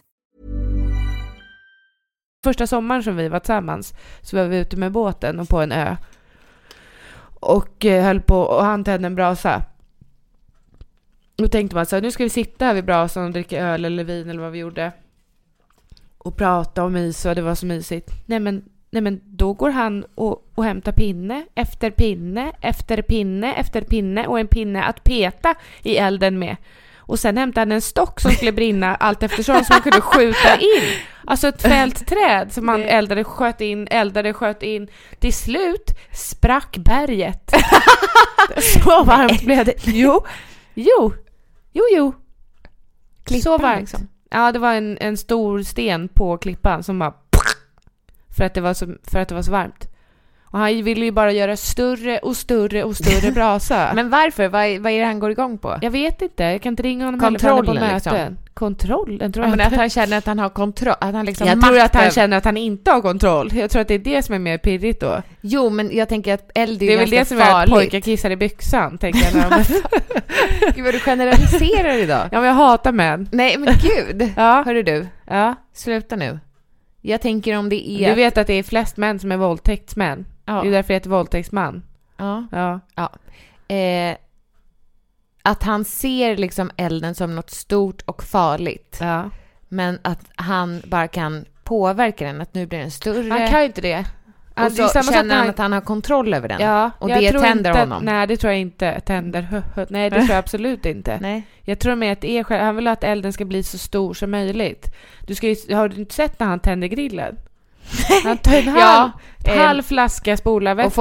S4: Första sommaren som vi var tillsammans så var vi ute med båten och på en ö. Och höll på och han tände en brasa. Då tänkte man så här, nu ska vi sitta här vid brasan och dricka öl eller vin eller vad vi gjorde. Och prata om is och det var så mysigt. Nej men då går han och hämtar pinne efter pinne efter pinne efter pinne och en pinne att peta i elden med. Och sen hämtade han en stock som skulle brinna allt eftersom, som man kunde skjuta in. Alltså ett fältträd som man sköt in. Till slut sprack berget. Så varmt blev det. Jo.
S5: Klippan,
S4: så varmt.
S5: Liksom.
S4: Ja, det var en stor sten på klippan som bara... För att det var så varmt. Och han ville ju bara göra större brasa.
S5: Men varför? Vad är det han går igång på?
S4: Jag vet inte. Jag kan inte ringa honom
S5: Kontrollen
S4: på möten.
S5: liksom.
S4: Kontrollen tror
S5: jag.
S4: Men
S5: att han känner att han har kontroll. Att han liksom
S4: jag tror att han känner att han inte har kontroll. Jag tror att det är det som är mer pirrigt då.
S5: Jo, men jag tänker att eld är
S4: det är väl det som är att pojkar kissar i byxan, tänker jag.
S5: Gud, vad du generaliserar idag.
S4: Ja, men jag hatar män.
S5: Nej, men gud.
S4: Ja.
S5: Hörru du.
S4: Ja.
S5: Sluta nu. Jag tänker om det är...
S4: Du vet att det är flest män som är våldtäktsmän. Ja. Det är därför det heter våldtäktsman.
S5: Ja. Att han ser liksom elden som något stort och farligt.
S4: Ja.
S5: Men att han bara kan påverka den. Att nu blir den större.
S4: Han kan ju inte det.
S5: Och så känner han att han har kontroll över den.
S4: Ja,
S5: och det tänder
S4: inte,
S5: honom.
S4: Nej, det tror jag inte. Tänder. Nej, det tror jag absolut inte.
S5: Nej.
S4: Jag tror med att det är själv. Han vill att elden ska bli så stor som möjligt. Har du inte sett när han tänder grillen? Han tar en halv flaska spolarvätska.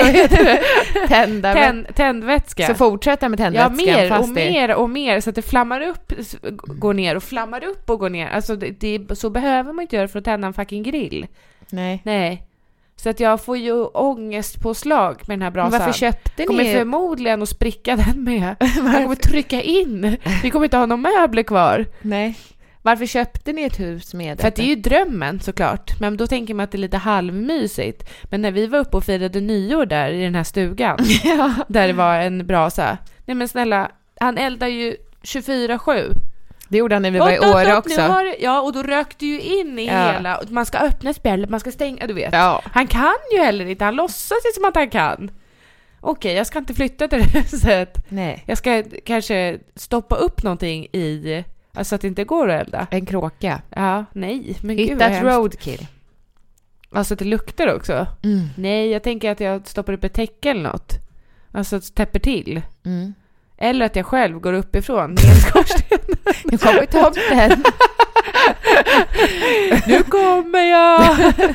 S4: Tändvätska.
S5: Så fortsätter med tändvätskan.
S4: Ja, mer och mer. Så att det flammar upp, går ner och flammar upp och går ner. Alltså så behöver man inte göra för att tända en fucking grill. Nej. Så att jag får ju ångestpåslag med den här brasan.
S5: Men varför köpte ni?
S4: Kommer förmodligen att spricka den med. Jag kommer trycka in. Vi kommer inte ha någon möbler kvar.
S5: Nej. Varför köpte ni ett hus med det?
S4: För att det är ju drömmen såklart. Men då tänker man att det är lite halvmysigt. Men när vi var uppe och firade nyår där i den här stugan. Där det var en brasa. Nej men snälla, han eldar ju 24/7.
S5: Det gjorde han när vi var i Åre också.
S4: Ja, och då rökte ju in i hela. Man ska öppna spjället, man ska stänga, du vet. Ja. Han kan ju heller inte, han låtsas ju som att han kan. Okej, jag ska inte flytta till det huset.
S5: Nej.
S4: Jag ska kanske stoppa upp någonting i... Alltså att det inte går att elda.
S5: En kråka.
S4: Ja, nej. Men
S5: hitta ett roadkill.
S4: Alltså att det luktar också. Nej, jag tänker att jag stoppar upp ett täcke eller något. Alltså att täpper till. Eller att jag själv går uppifrån med skorstenen.
S5: Nu kommer tomten.
S4: Nu kommer jag.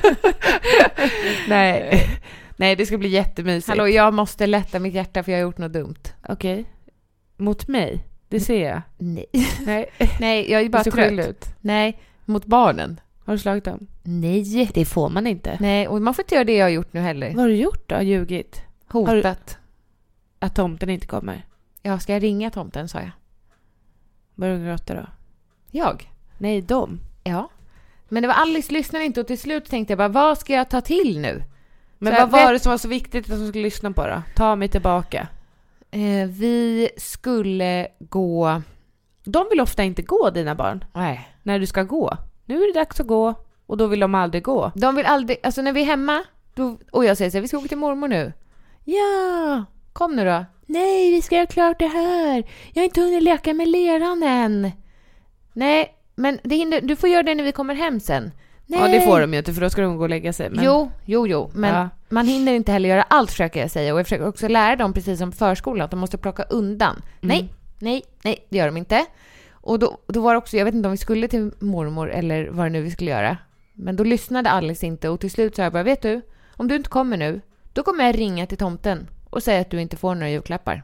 S4: Nej, det ska bli jättemysigt.
S5: Hallå, jag måste lätta mitt hjärta för jag har gjort något dumt.
S4: Okej. Mot mig? Det ser jag.
S5: Nej, jag är bara trött.
S4: Ut.
S5: Nej, mot barnen.
S4: Har du slagit dem?
S5: Nej.
S4: Det får man inte.
S5: Nej, och man får inte göra det jag har gjort nu heller.
S4: Vad har du gjort då? Ljugit?
S5: Hotat.
S4: Att tomten inte kommer?
S5: Ja, ska jag ringa tomten, sa jag.
S4: Börjar du gråta då?
S5: Jag?
S4: Nej, de.
S5: Ja. Men det var Alice lyssnade inte och till slut tänkte jag bara, vad ska jag ta till nu?
S4: Men vad var det som var så viktigt att de skulle lyssna på då? Ta mig tillbaka.
S5: Vi skulle gå...
S4: De vill ofta inte gå, dina barn.
S5: Nej.
S4: När du ska gå. Nu är det dags att gå. Och då vill de aldrig gå.
S5: De vill aldrig... Alltså när vi är hemma... Då, och jag säger så här, vi ska åka till mormor nu. Ja, kom nu då. Nej, vi ska göra klart det här. Jag har inte hunnit leka med leran än. Nej, men du får göra det när vi kommer hem sen. Nej.
S4: Ja, det får de ju inte, för då ska de gå och lägga sig. Men...
S5: Jo. Men man hinner inte heller göra allt, försöker jag säga. Och jag försöker också lära dem, precis som förskolan, att de måste plocka undan. Nej, det gör de inte. Och då var det också, jag vet inte om vi skulle till mormor eller vad det nu vi skulle göra. Men då lyssnade Alice inte och till slut sa jag bara, vet du, om du inte kommer nu, då kommer jag ringa till tomten och säga att du inte får några julklappar.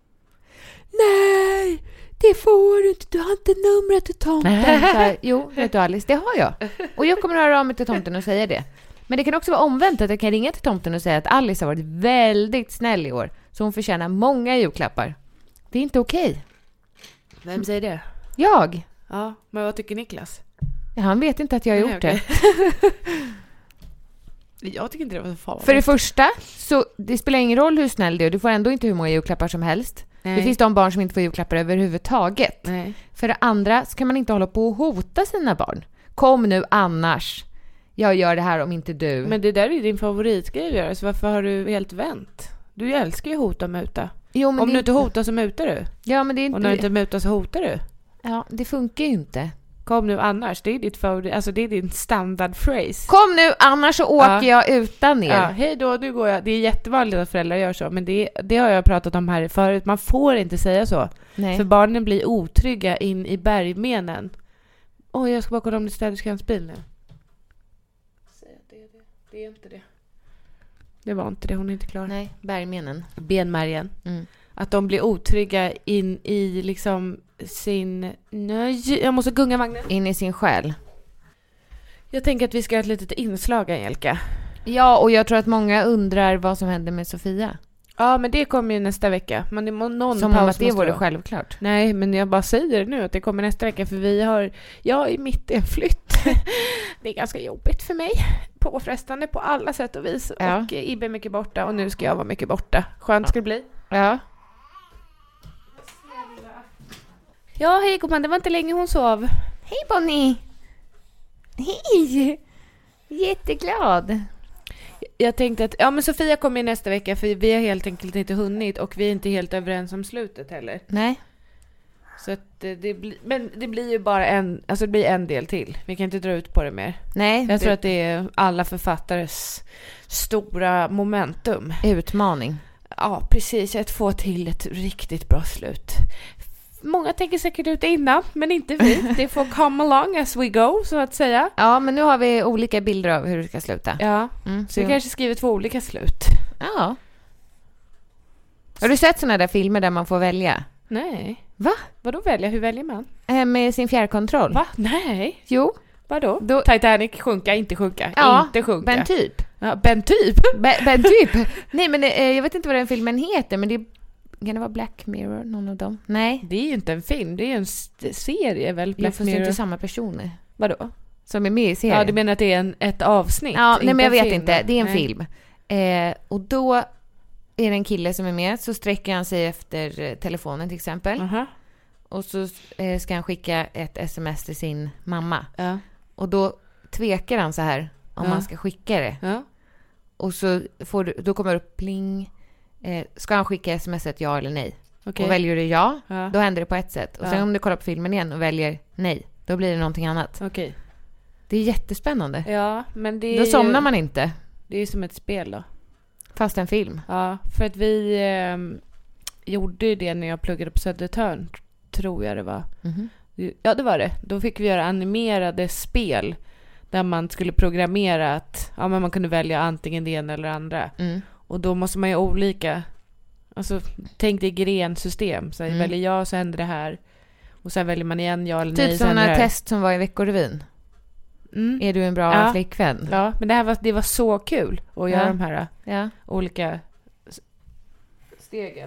S5: Nej, det får du inte. Du har inte numret till tomten. Så, jo, vet du Alice, det har jag. Och jag kommer att höra av mig till tomten och säga det. Men det kan också vara omvänt, att jag kan ringa till tomten och säga att Alice har varit väldigt snäll i år. Så hon förtjänar många julklappar. Det är inte okej.
S4: Vem säger det?
S5: Jag.
S4: Ja, men vad tycker Niklas?
S5: Ja, han vet inte att jag har gjort det.
S4: Jag tycker inte det var så farligt.
S5: För det första, så det spelar ingen roll hur snäll du är. Du får ändå inte hur många julklappar som helst. Nej. Det finns de barn som inte får julklappar överhuvudtaget. Nej. För det andra så kan man inte hålla på och hota sina barn. Kom nu annars. Jag gör det här om inte du.
S4: Men det där är din favoritgrej, så varför har du helt vänt? Du älskar ju hota och muta.
S5: Jo, men
S4: om du inte hotar så mutar du.
S5: Ja, men det är inte...
S4: Och när du inte mutar så hotar du.
S5: Ja, det funkar ju inte.
S4: Kom nu annars, det är ditt favorit, alltså det är din standardphrase.
S5: Kom nu annars så åker jag utan er.
S4: Ja, hej då, nu går jag. Det är jättevanligt att föräldrar gör så, men det har jag pratat om här förut. Man får inte säga så.
S5: Nej.
S4: För barnen blir otrygga in i bergmenen. Jag ska bara kolla om det är städerskans bil nu. Säg att det är inte det. Det var inte det, hon är inte klar.
S5: Nej, bergmenen.
S4: Benmärgen.
S5: Mm.
S4: Att de blir otrygga in i liksom sin... Nej, jag måste gunga vagnen.
S5: In i sin själ. Jag
S4: tänker att vi ska ha ett litet inslag, Angelica.
S5: Ja, och jag tror att många undrar vad som händer med Sofia.
S4: Ja, men det kommer ju nästa vecka. Men det må någon
S5: som om att det vore självklart.
S4: Nej, men jag bara säger det nu att det kommer nästa vecka. För jag är mitt i en flytt. Det är ganska jobbigt för mig. Påfrestande på alla sätt och vis. Ja. Och Ibbe är mycket borta. Och nu ska jag vara mycket borta. Skönt ska det bli.
S5: Ja.
S4: Ja, hej gumman. Det var inte länge hon sov.
S5: Hej Bonnie. Hej. Jätteglad.
S4: Jag tänkte att men Sofia kommer nästa vecka, för vi har helt enkelt inte hunnit och vi är inte helt överens om slutet heller.
S5: Nej.
S4: Så att det blir ju bara det blir en del till. Vi kan inte dra ut på det mer.
S5: Nej.
S4: Jag tror att det är alla författares stora momentum.
S5: Utmaning.
S4: Ja, precis. Att få till ett riktigt bra slut. Många tänker säkert ut innan, men inte vi. Det får come along as we go, så att säga.
S5: Ja, men nu har vi olika bilder av hur det ska sluta.
S4: Ja, så vi kanske skriver 2 olika slut.
S5: Ja. Har du sett såna där filmer där man får välja?
S4: Nej.
S5: Va?
S4: Vadå välja? Hur väljer man?
S5: Med sin fjärrkontroll.
S4: Va? Nej.
S5: Jo.
S4: Vadå? Titanic, sjunka, inte sjunka.
S5: Ja,
S4: inte sjunka.
S5: Ben Typ.
S4: Ja, Ben Typ?
S5: Ben Typ. Nej, men jag vet inte vad den filmen heter, men kan det vara Black Mirror, någon av dem? Nej.
S4: Det är ju inte en film, det är ju en serie väl, Black Mirror.
S5: Det är inte samma personer.
S4: Vadå?
S5: Som är med i serien.
S4: Ja, du menar att det är ett avsnitt?
S5: Ja, nej, men jag vet inte. Det är en film. Och då är det en kille som är med, så sträcker han sig efter telefonen till exempel. Och så ska han skicka ett sms till sin mamma. Ja. Och då tvekar han så här om man ska skicka det. Ja. Och så då kommer det upp pling. Ska han skicka smset ja eller nej? Okay. Och väljer du ja, då händer det på ett sätt. Och sen om du kollar på filmen igen och väljer nej, då blir det någonting annat.
S4: Okay.
S5: Det är jättespännande.
S4: Ja, men det är
S5: då somnar man inte.
S4: Det är ju som ett spel då.
S5: Fast en film.
S4: Ja, för att vi gjorde ju det när jag pluggade på Södertörn, tror jag det var. Mm-hmm. Ja, det var det. Då fick vi göra animerade spel där man skulle programmera att men man kunde välja antingen det ena eller andra. Mm. Och då måste man ju olika, alltså tänk dig grensystem. Så väljer jag så händer det här. Och sen väljer man igen ja eller nej.
S5: Typ som några test som var i Veckorevyn. Är du en bra flickvän? Ja,
S4: men det var så kul att göra de här olika stegen.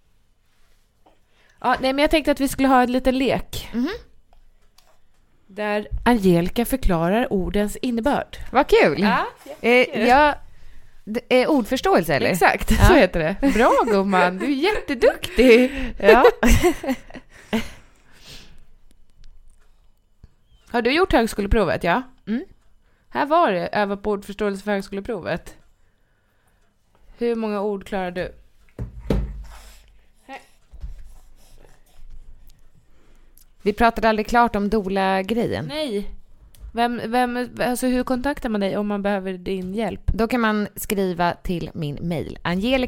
S4: Ja, nej, men jag tänkte att vi skulle ha en liten lek. Mm-hmm. Där Angelica förklarar ordens innebörd.
S5: Vad kul! Ja, ordförståelse, eller?
S4: Exakt, så heter det. Bra, gumman. Du är jätteduktig. Ja. Har du gjort högskoleprovet? Ja. Mm. Här var det. Öva på ordförståelse för högskoleprovet. Hur många ord klarar du?
S5: Vi pratade aldrig klart om doula-grejen.
S4: Nej. Alltså hur kontaktar man dig om man behöver din hjälp?
S5: Då kan man skriva till min mejl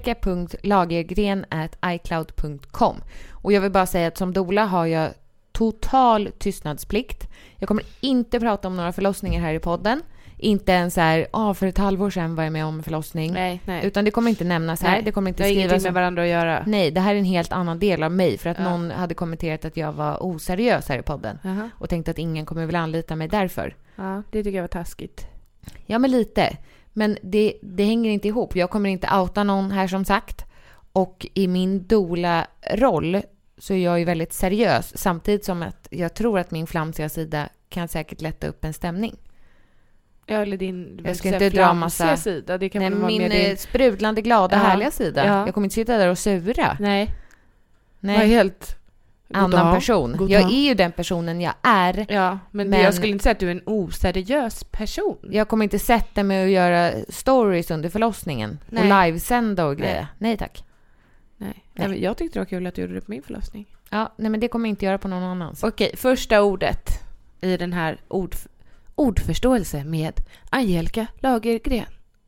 S5: angelica.lagergren@icloud.com. Och jag vill bara säga att som doula har jag total tystnadsplikt. Jag kommer inte prata om några förlossningar här i podden. Inte ens så här, för ett halvår sedan var jag med om en förlossning.
S4: Nej.
S5: Utan det kommer inte nämnas här. Det kommer inte skrivas.
S4: Det har ingenting med varandra att göra.
S5: Nej, det här är en helt annan del av mig. För att någon hade kommenterat att jag var oseriös här i podden. Och tänkte att ingen kommer väl anlita mig därför.
S4: Ja, det tycker jag var taskigt.
S5: Ja, men lite. Men det hänger inte ihop. Jag kommer inte outa någon här som sagt. Och i min doula-roll så är jag ju väldigt seriös. Samtidigt som att jag tror att min flamsiga sida kan säkert lätta upp en stämning.
S4: Ja, eller din
S5: jag ska inte dra massa
S4: sida. Det kan
S5: nej,
S4: vara
S5: min
S4: din
S5: sprudlande, glada, härliga sida. Ja. Jag kommer inte sitta där och sura.
S4: Nej. Jag är helt
S5: annan person. Jag är ju den personen jag är.
S4: Ja, men jag skulle inte säga att du är en oseriös person.
S5: Jag kommer inte sätta mig och göra stories under förlossningen. Nej. Och livesända och grejer. Nej, tack.
S4: Nej, men jag tyckte det var kul att du gjorde det på min förlossning.
S5: Ja, nej, men det kommer jag inte göra på någon annans.
S4: Okej, första ordet. i den här ordförståelse med Angelica Lagergren.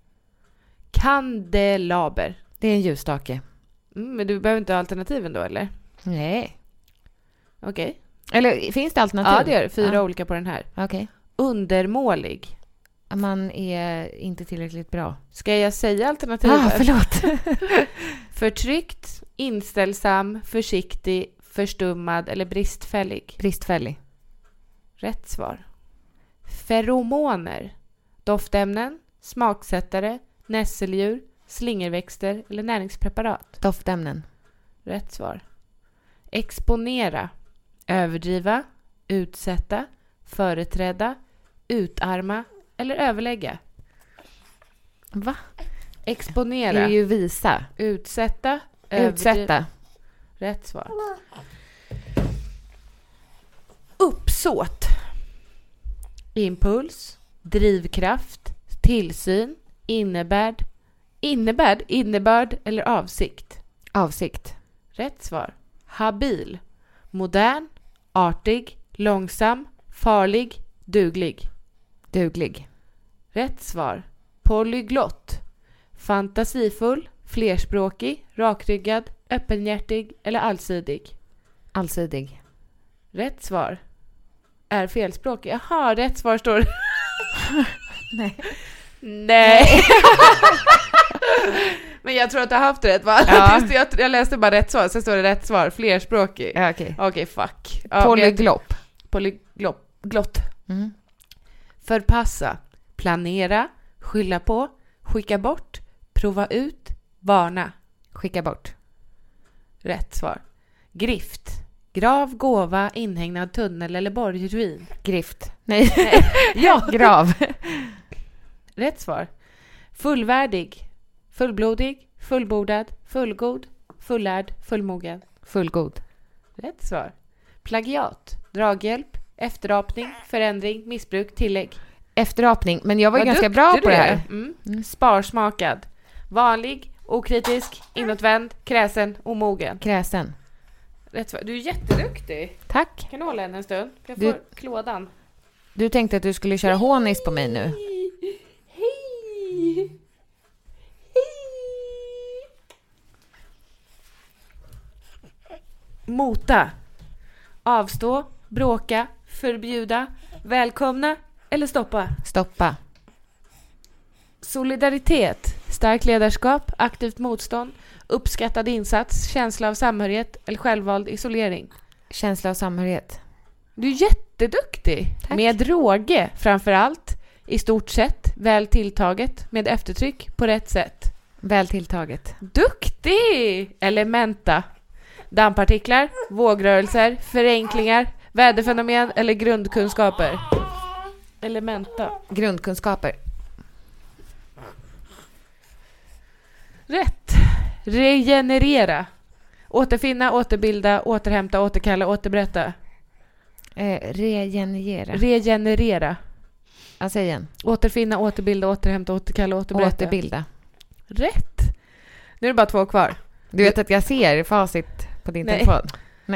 S4: Kandelaber.
S5: Det är en ljusstake.
S4: Men du behöver inte ha alternativen då, eller?
S5: Nej.
S4: Okej.
S5: Eller finns det alternativ?
S4: Ja, det är 4 olika på den här.
S5: Okej.
S4: Undermålig.
S5: Man är inte tillräckligt bra.
S4: Ska jag säga alternativet?
S5: Förlåt.
S4: Förtryckt, inställsam, försiktig, förstummad eller bristfällig.
S5: Bristfällig.
S4: Rätt svar. Feromoner. Doftämnen, smaksättare, nässeldjur, slingerväxter eller näringspreparat.
S5: Doftämnen.
S4: Rätt svar. Exponera. Överdriva, utsätta, företräda, utarma eller överlägga.
S5: Va?
S4: Exponera.
S5: Det är ju visa.
S4: Utsätta.
S5: Utsätta.
S4: Rätt svar. Uppsåt. Impuls. Drivkraft. Tillsyn. Innebörd eller avsikt.
S5: Avsikt.
S4: Rätt svar. Habil. Modern. Artig. Långsam. Farlig. Duglig.
S5: Duglig.
S4: Rätt svar. Polyglott. Fantasifull, flerspråkig, rakryggad, öppenhjärtig eller allsidig.
S5: Allsidig.
S4: Rätt svar. Är felspråkig. Jaha, rätt svar står... Nej. Men jag tror att jag har haft rätt, va?
S5: Ja.
S4: Jag läste bara rätt svar, sen står det rätt svar. Flerspråkig.
S5: Ja, okej.
S4: Okej, fuck. Ja,
S5: Polyglopp.
S4: Polyglott.
S5: Mm.
S4: Förpassa. Planera. Skylla på. Skicka bort. Prova ut. Varna.
S5: Skicka bort.
S4: Rätt svar. Grift. Grav, gåva, inhägnad tunnel eller borgruin.
S5: Grift. Nej.
S4: Ja.
S5: Grav.
S4: Rätt svar. Fullvärdig. Fullblodig. Fullbordad. Fullgod. Fullärd. Fullmogen.
S5: Fullgod.
S4: Rätt svar. Plagiat. Draghjälp. Efterapning. Förändring. Missbruk. Tillägg.
S5: Efterapning. Men jag var ju ganska bra på det här.
S4: Sparsmakad. Vanlig. Okritisk. Inåtvänd. Kräsen. Omogen.
S5: Kräsen.
S4: Rätt svar. Du är jätteduktig.
S5: Tack.
S4: Kan du hålla en stund? Jag får klådan.
S5: Du tänkte att du skulle köra hånis på mig nu.
S4: Hej! Mota. Avstå, bråka, förbjuda, välkomna eller stoppa.
S5: Stoppa.
S4: Solidaritet. Stark ledarskap, aktivt motstånd, uppskattad insats, känsla av samhörighet eller självvald isolering.
S5: Känsla av samhörighet.
S4: Du är jätteduktig.
S5: Tack.
S4: Med råge framför allt. I stort sett väl tilltaget med eftertryck på rätt sätt.
S5: Väl tilltaget.
S4: Duktig! Elementa. Dammpartiklar, vågrörelser, förenklingar, väderfenomen eller grundkunskaper. Elementa.
S5: Grundkunskaper.
S4: Rätt. Regenerera. Återfinna, återbilda, återhämta, återkalla, återberätta.
S5: Regenerera.
S4: Regenerera.
S5: Alltså igen.
S4: Återfinna, återbilda, återhämta, återkalla, återberätta.
S5: Återbilda.
S4: Rätt. Nu är det bara 2 kvar.
S5: Du vet att jag ser facit på din telefon? Nej.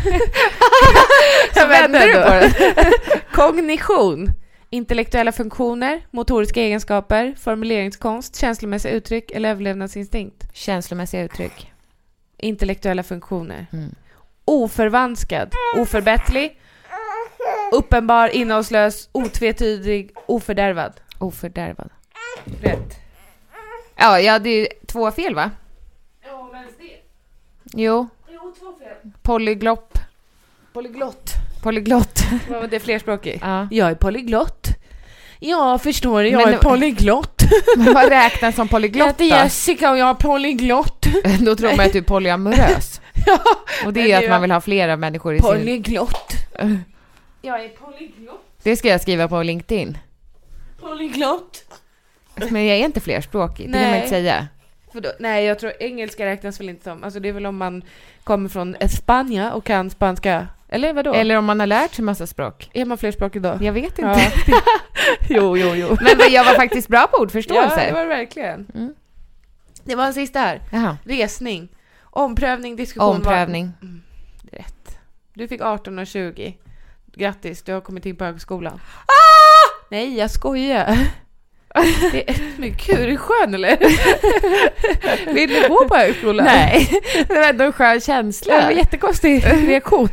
S4: Så
S5: vänder du på det.
S4: Kognition. Intellektuella funktioner, motoriska egenskaper, formuleringskonst, känslomässiga uttryck eller överlevnadsinstinkt.
S5: Känslomässiga uttryck.
S4: Intellektuella funktioner. Oförvanskad, oförbättlig, uppenbar, innehållslös, otvetydig, ofördärvad.
S5: Ofördärvad.
S4: Rätt.
S5: Ja, jag hade ju 2 fel, va?
S4: Ja, men det.
S5: Jo.
S4: 2 fel.
S5: Polyglopp.
S4: Polyglott.
S5: Polyglott.
S4: Vad var det flerspråkigt?
S5: Ja.
S4: Jag är polyglott. Ja, förstår du, jag
S5: Men
S4: är polyglott.
S5: Men vad räknas som polyglott
S4: Jag heter Jessica och jag är polyglott.
S5: Då tror man att du är polyamorös.
S4: Ja.
S5: Och det är att man vill ha flera människor i sin...
S4: Polyglott. Jag är polyglott.
S5: Det ska jag skriva på LinkedIn.
S4: Polyglott.
S5: Men jag är inte flerspråkig, det kan man inte säga.
S4: För då, nej, jag tror engelska räknas väl inte som. Alltså det är väl om man kommer från Spanien och kan spanska. Eller vadå?
S5: Eller om man har lärt sig massa språk.
S4: Är man flerspråkig då?
S5: Jag vet inte.
S4: Ja. jo.
S5: Men jag var faktiskt bra på ordförståelse.
S4: Ja, det var det verkligen. Det var en sista här.
S5: Jaha.
S4: Resning. Omprövning, diskussion.
S5: Omprövning.
S4: Rätt. Du fick 18 och 20. Grattis, du har kommit in på högskolan. Nej, jag skojar. Men gud, är du skön eller? Vill du gå på högskolan?
S5: Nej, det var ändå en skön känsla.
S4: Det var en jättekonstig reaktion.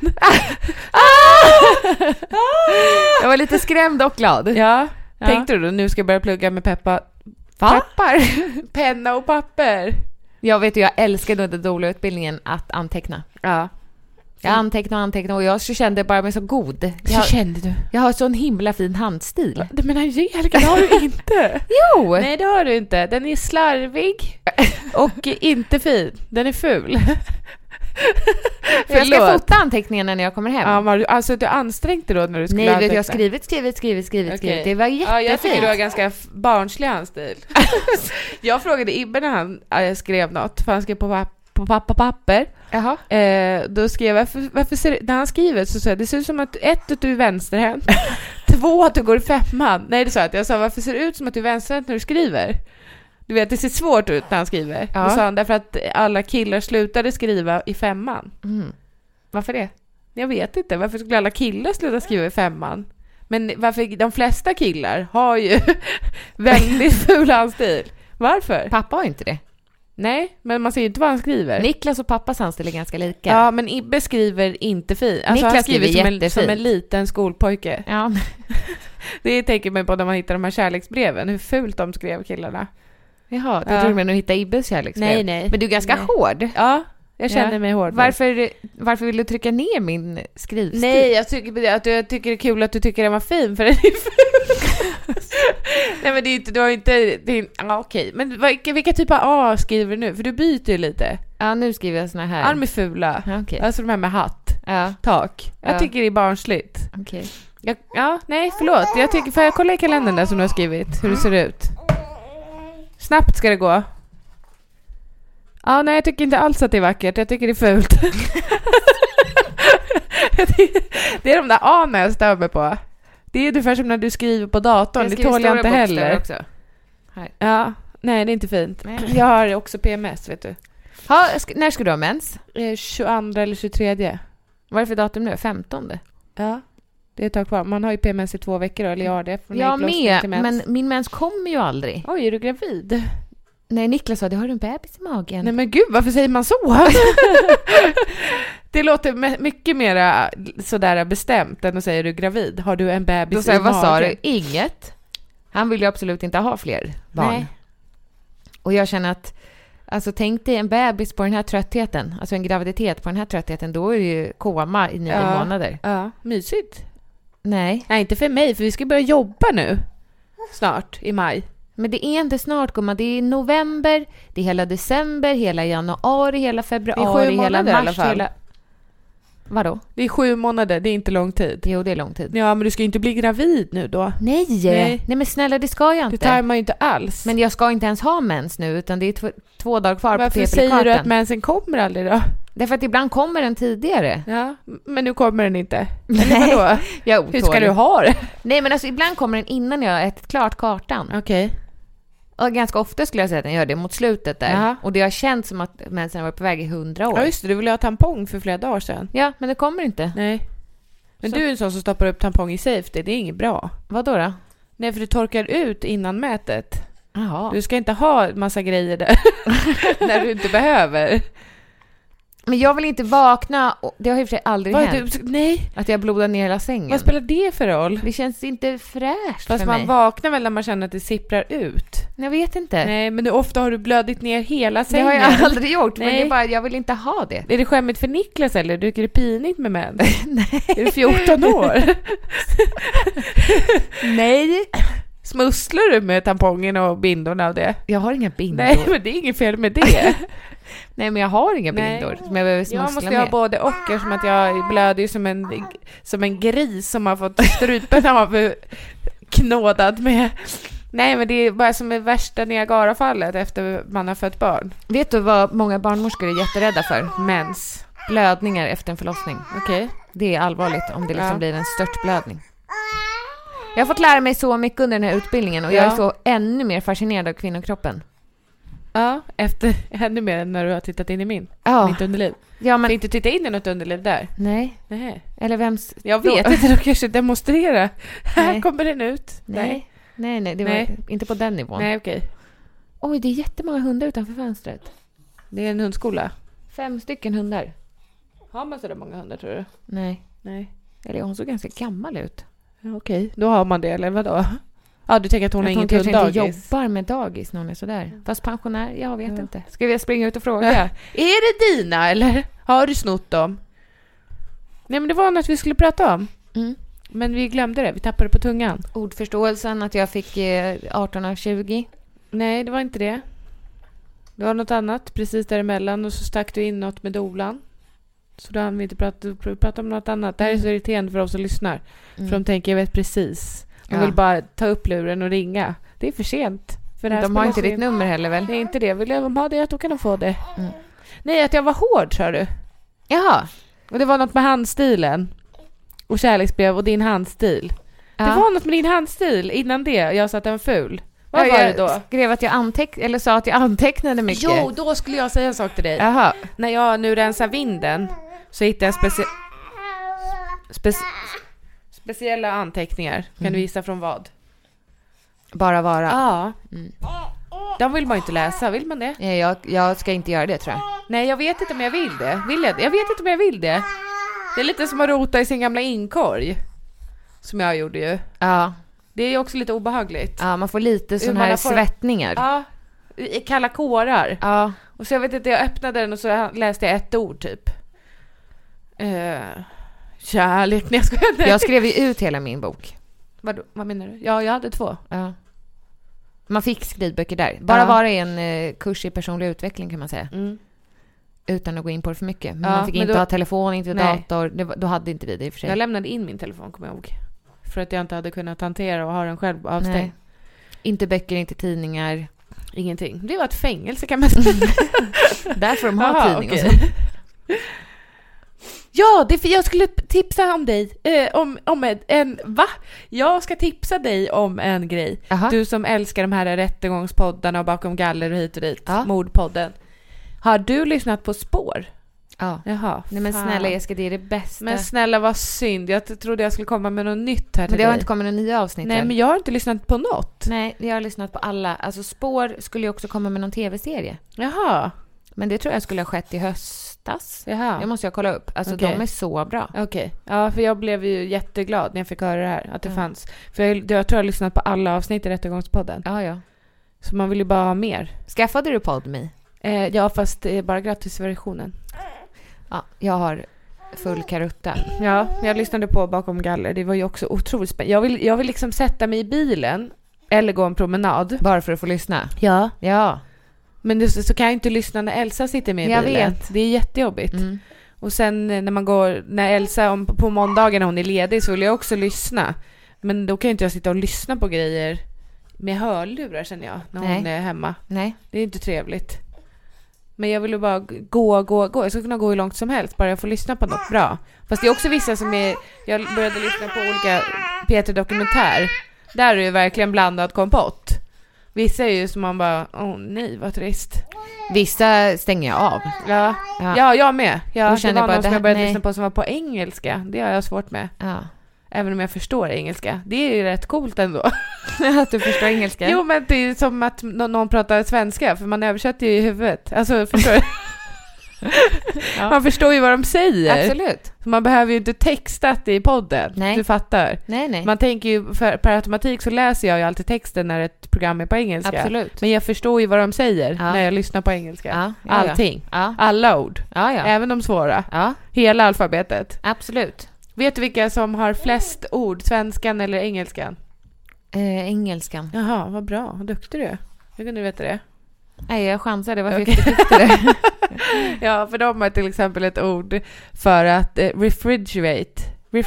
S5: Jag var lite skrämd och glad.
S4: Ja. Tänkte du då, nu ska jag börja plugga med peppar? Penna och papper.
S5: Jag vet ju, jag älskade under DOLA-utbildningen att anteckna.
S4: Ja.
S5: Jag antecknade och jag kände bara mig så god.
S4: Kände du?
S5: Jag har så en himla fin handstil.
S4: Men Angelica, det har du inte.
S5: Jo!
S4: Nej, det har du inte. Den är slarvig och inte fin. Den är ful.
S5: Jag ska fota anteckningarna när jag kommer hem.
S4: Ja, alltså du ansträngde då när du skulle
S5: anteckna? Nej, jag har skrivit. Det var jättefint.
S4: Ja, jag tycker du har ganska barnslig handstil. Jag frågade Ibbe när han skrev något, för han skrev på papper.
S5: Jaha.
S4: Då skrev jag, när han skriver så säger det ser ut som att att du är vänsterhänt, 2 att du går i 5:an. Nej, det sa jag sa, varför ser det ut som att du är vänsterhänt när du skriver? Du vet, det ser svårt ut när han skriver. Då sa han, därför att alla killar slutade skriva i 5:an.
S5: Varför det?
S4: Jag vet inte, varför skulle alla killar sluta skriva i 5:an? Men varför de flesta killar har ju väldigt ful handstil. Varför?
S5: Pappa har inte det.
S4: Nej, men man ser ju inte vad han skriver.
S5: Niklas och pappas handstil är ganska lika.
S4: Ja, men Ibbe skriver inte fint. Alltså, Niklas han skriver som en liten skolpojke.
S5: Ja.
S4: Det tänker man på när man hittar de här kärleksbreven. Hur fult de skrev, killarna.
S5: Jaha, det tror jag att hitta Ibbes kärleksbrev.
S4: Nej.
S5: Men du är ganska hård.
S4: Ja, jag känner mig hård.
S5: Varför vill du trycka ner min skrivstil?
S4: Nej, jag tycker det är kul att du tycker den var fin, för den är ful. Nej, men det är inte, du har inte... okej. Men vilka typer av A skriver du nu? För du byter ju lite.
S5: Ja, nu skriver jag såna här.
S4: Ja, de är fula.
S5: Okay.
S4: Alltså de här med hatt. Tak. Jag tycker det är barnsligt.
S5: Okej.
S4: Nej, förlåt. Får jag kolla i kalendern där som du har skrivit? Hur det ser ut? Snabbt ska det gå. Nej, jag tycker inte alls att det är vackert. Jag tycker det är fult. Det är de där A-na jag stör mig på. Det är ungefär som när du skriver på datorn. Det tål jag inte heller. Också. Här. Ja, nej, det är inte fint. Nej. Jag har också PMS, vet du.
S5: När ska du ha mens?
S4: 22 eller 23.
S5: Vad är det för datum nu? 15?
S4: Ja, det är ett tag kvar. Man har ju PMS i 2 veckor, eller jag har det.
S5: Jag med, men min mens kommer ju aldrig.
S4: Oj, är du gravid?
S5: Nej, Niklas sa, du har en bebis i magen.
S4: Nej, men gud, varför säger man så? Det låter mycket mer sådär bestämt än att säga, är du gravid? Har du en bebis i magen?
S5: Vad sa du? Inget. Han vill ju absolut inte ha fler barn. Nej. Och jag känner att, alltså tänk dig en bebis på den här tröttheten, alltså en graviditet på den här tröttheten, då är det ju koma i 9 månader.
S4: Ja, mysigt.
S5: Nej,
S4: inte för mig, för vi ska börja jobba nu. Snart, i maj.
S5: Men det är inte snart, gumma. Det är november, det är hela december, hela januari, hela februari, hela mars, hela... Vadå?
S4: Det är 7 månader, det är inte lång tid.
S5: Jo, det är lång tid.
S4: Ja, men du ska inte bli gravid nu då.
S5: Nej, men snälla, det ska jag inte.
S4: Det tar man ju inte alls.
S5: Men jag ska inte ens ha mens nu, utan det är 2 dagar kvar.
S4: Varför
S5: på
S4: säger du att mensen kommer aldrig då?
S5: Därför att ibland kommer den tidigare.
S4: Ja, men nu kommer den inte.
S5: Eller vadå?
S4: Hur ska du ha det?
S5: Nej, men alltså ibland kommer den innan jag har ätit klart kartan.
S4: Okej.
S5: Och ganska ofta skulle jag säga att den gör det mot slutet där. Jaha. Och det har känts som att mensen har varit på väg i 100 år.
S4: Ja, just det. Du ville ha tampong för flera dagar sedan.
S5: Ja, men det kommer inte.
S4: Nej. Men så. Du är en sån som stoppar upp tampong i safety. Det är inget bra.
S5: Vad då?
S4: Nej, för du torkar ut innan mätet.
S5: Jaha.
S4: Du ska inte ha massa grejer där när du inte behöver.
S5: Men jag vill inte vakna. Det har i och för sig aldrig hänt.
S4: Nej.
S5: Att jag blodar ner hela sängen.
S4: Vad spelar det för roll?
S5: Det känns inte fräscht.
S4: Fast
S5: för mig.
S4: Man vaknar väl när man känner att det sipprar ut.
S5: Jag vet inte.
S4: Nej, men ofta har du blödit ner hela sängen.
S5: Det har jag aldrig gjort. Nej. Men det är bara, jag vill inte ha det.
S4: Är det skämmigt för Niklas eller? Du tycker det är pinigt med män? Nej. Är du 14 år?
S5: Nej.
S4: Smusslar du med tampongen och bindorna av det?
S5: Jag har inga bindor.
S4: Nej, men det är inget fel med det.
S5: Nej, men jag har inga bindor som jag behöver smussla med.
S4: Jag måste ha både och, som att jag blöder som en gris som har fått strupen av knådad med. Nej, men det är bara som det värsta Niagarafallet efter man har fött barn.
S5: Vet du vad många barnmorskor är jätterädda för?
S4: Mens.
S5: Blödningar efter en förlossning.
S4: Okej.
S5: Det är allvarligt om det liksom blir en störtblödning. Jag har fått lära mig så mycket under den här utbildningen och jag är så ännu mer fascinerad av kvinnokroppen.
S4: Ja, efter ännu mer än när du har tittat in i mitt underliv.
S5: Ja, men...
S4: Får inte titta in i något underliv där?
S5: Nej. Eller vems...
S4: Jag vet inte, då kanske demonstrera. Här kommer den ut.
S5: Nej, det var inte på den nivån.
S4: Nej, okej.
S5: Oj, det är jättemånga hundar utanför fönstret.
S4: Det är en hundskola.
S5: 5 stycken hundar.
S4: Har man så där många hundar, tror du?
S5: Nej. Eller hon såg ganska gammal ut.
S4: Ja, okej. Då har man det, eller vadå? Ja, du tänker att hon har inget hunddagis.
S5: Hon kanske inte jobbar med dagis när hon är sådär. Fast pensionär, jag vet inte. Ska vi springa ut och fråga?
S4: Är det dina, eller har du snott dem? Nej, men det var något vi skulle prata om. Men vi glömde det, vi tappade på tungan.
S5: Ordförståelsen, att jag fick 18 av 20.
S4: Nej, det var inte det. Det var något annat precis däremellan. Och så stack du in något med dolan. Så då hann vi inte prata om något annat. Det här är så irriterande för oss som lyssnar. För de tänker, jag vet precis. De vill bara ta upp luren och ringa. Det är för sent. För det här
S5: de har inte ditt nummer heller väl?
S4: Det är inte det. Vill de ha det, då kan de få det. Nej, att jag var hård, sa du.
S5: Jaha.
S4: Och det var något med handstilen. Och kärleksbrev och din handstil. Det var något med din handstil innan det. Jag sa att den var ful. Vad var det då?
S5: Jag skrev att jag sa att jag antecknade mycket.
S4: Jo, då skulle jag säga en sak till dig.
S5: Jaha.
S4: När jag nu rensar vinden så hittade jag speciella anteckningar. Kan du gissa från vad?
S5: Bara vara.
S4: Ja. De vill man ju inte läsa, vill man det?
S5: Jag ska inte göra det, tror jag.
S4: Nej, jag vet inte om jag vill det. Jag vet inte om jag vill det. Det är lite som att rota i sin gamla inkorg. Som jag gjorde ju.
S5: Ja.
S4: Det är ju också lite obehagligt.
S5: Ja, man får lite sån här svettningar.
S4: Ja, kalla kårar.
S5: Ja.
S4: Och så jag vet inte, jag öppnade den och så läste jag ett ord typ. Kärlek. Nej,
S5: jag skrev ju ut hela min bok.
S4: Vad menar du? Ja, jag hade 2.
S5: Ja. Man fick skrivböcker där. Bara vara en kurs i personlig utveckling, kan man säga. Utan att gå in på det för mycket. Men man fick inte ha telefon, inte dator. Då hade inte vi det i och för sig.
S4: Jag lämnade in min telefon, kommer jag ihåg. För att jag inte hade kunnat hantera och ha den själv avstängd. Nej.
S5: Inte böcker, inte tidningar.
S4: Ingenting. Det var ett fängelse, kan man säga.
S5: Därför de har tidning och så.
S4: Ja, jag skulle tipsa om dig. Jag ska tipsa dig om en grej.
S5: Aha.
S4: Du som älskar de här rättegångspoddarna och bakom galler och hit och dit. Mordpodden. Har du lyssnat på Spår?
S5: Ja.
S4: Jaha.
S5: Nej, men snälla Jessica, det är det bästa.
S4: Men snälla, vad synd. Jag trodde jag skulle komma med något nytt här till
S5: Men det har
S4: dig.
S5: inte kommit några nya avsnitt.
S4: Nej, men jag har inte lyssnat på något.
S5: Nej, jag har lyssnat på alla. Alltså Spår skulle ju också komma med någon tv-serie.
S4: Jaha.
S5: Men det tror jag skulle ha skett i höstas.
S4: Jaha.
S5: Det måste jag kolla upp. Alltså de är så bra.
S4: Okej. Ja, för jag blev ju jätteglad när jag fick höra det här. Att det fanns. För jag tror jag har lyssnat på alla avsnitt i Rättegångspodden.
S5: Ja.
S4: Så man vill ju bara ha mer.
S5: Skaffade du Podme?
S4: Ja, fast det är bara gratisversionen.
S5: Ja, jag har full karutta.
S4: Ja, jag lyssnade på bakom galler. Det var ju också otroligt spännande. Jag vill liksom sätta mig i bilen eller gå en promenad.
S5: Bara för att få lyssna?
S4: Ja. Men så kan jag inte lyssna när Elsa sitter med i bilen. Jag vet. Det är jättejobbigt. Och sen när Elsa på måndagen när hon är ledig så vill jag också lyssna. Men då kan inte jag sitta och lyssna på grejer med hörlurar, känner jag, när hon är hemma.
S5: Nej.
S4: Det är inte trevligt. Men jag vill ju bara gå. Jag ska kunna gå hur långt som helst, bara jag får lyssna på något bra. Fast det är också vissa som är... Jag började lyssna på olika P3 Dokumentär. Där är det ju verkligen blandad kompott. Vissa är ju som man bara, nej, vad trist.
S5: Vissa stänger jag av.
S4: Ja, jag med. Ja, det var någon som jag började lyssna på som var på engelska. Det har jag svårt med.
S5: Ja.
S4: Även om jag förstår engelska. Det är ju rätt coolt ändå.
S5: Att du förstår engelska?
S4: Jo, men det är som att någon pratar svenska. För man översätter ju i huvudet. Alltså, förstår du? Ja. Man förstår ju vad de säger.
S5: Absolut.
S4: Så man behöver ju inte texta det i podden.
S5: Nej.
S4: Du fattar.
S5: Nej.
S4: Man tänker ju, per automatik så läser jag ju alltid texten när ett program är på engelska.
S5: Absolut.
S4: Men jag förstår ju vad de säger när jag lyssnar på engelska. Allting.
S5: Ja.
S4: Alla ord.
S5: Ja.
S4: Även de svåra.
S5: Ja.
S4: Hela alfabetet.
S5: Absolut.
S4: Vet du vilka som har flest ord? Svenskan eller engelskan?
S5: Engelskan.
S4: Jaha, vad bra. Vad duktig du är. Hur kunde du veta det?
S5: Nej, jag chansade. Det var 50-50.
S4: Ja, för de har till exempel ett ord för att refrigerate.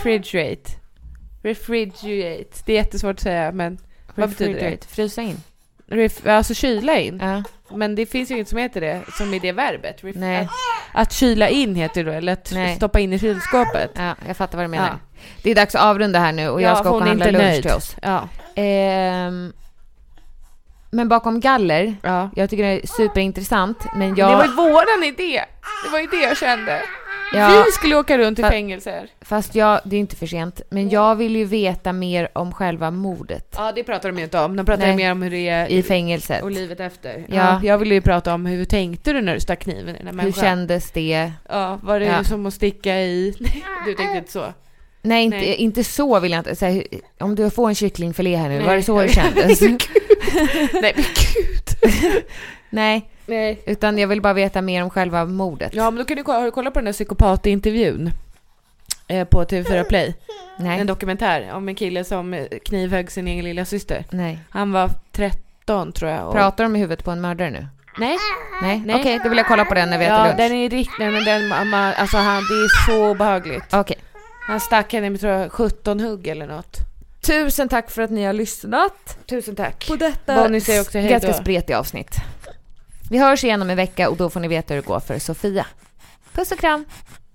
S4: Det är jättesvårt att säga, men vad betyder det?
S5: Frysa in.
S4: Alltså kyla in.
S5: Ja.
S4: Men det finns ju inget som heter det, som är det verbet. Att kyla in heter det då, eller att stoppa in i kylskåpet.
S5: Ja, jag fattar vad du menar. Ja. Det är dags att avrunda här nu och jag ska åka och handla lunch till oss.
S4: Ja.
S5: Men bakom galler, jag tycker det är superintressant. Men
S4: det var ju våran idé. Det var ju det jag kände. Ja, vi skulle åka runt i fängelser.
S5: Fast det är inte för sent. Men jag vill ju veta mer om själva mordet.
S4: Ja, det pratar de inte om. De pratar mer om hur det är
S5: i fängelset.
S4: Och livet efter. Ja, jag vill ju prata om hur tänkte du när du stack kniven i den här människan?
S5: Hur kändes det?
S4: Ja, var det som att sticka i? Du tänkte inte så.
S5: Nej, inte så vill jag inte säga. Om du får en kycklingfilé här nu, var det så det kändes?
S4: Nej, men gud.
S5: Nej, utan jag vill bara veta mer om själva mordet.
S4: Ja, men då kan du kolla på den där psykopatintervjun på TV4 Play.
S5: Nej.
S4: En dokumentär om en kille som knivhögg sin egen lilla syster.
S5: Nej.
S4: Han var 13, tror jag.
S5: Pratar de i huvudet på en mördare nu?
S4: Nej.
S5: Okej, då vill jag kolla på den när vi äter lunch.
S4: Den är riktigt, men det är så behagligt.
S5: Okej.
S4: Han stack henne med, tror jag, 17 hugg eller något.
S5: Tusen tack för att ni har lyssnat.
S4: Tusen tack.
S5: På detta ganska spretiga avsnitt. Vi hörs igen om en vecka och då får ni veta hur det går för Sofia. Puss och kram.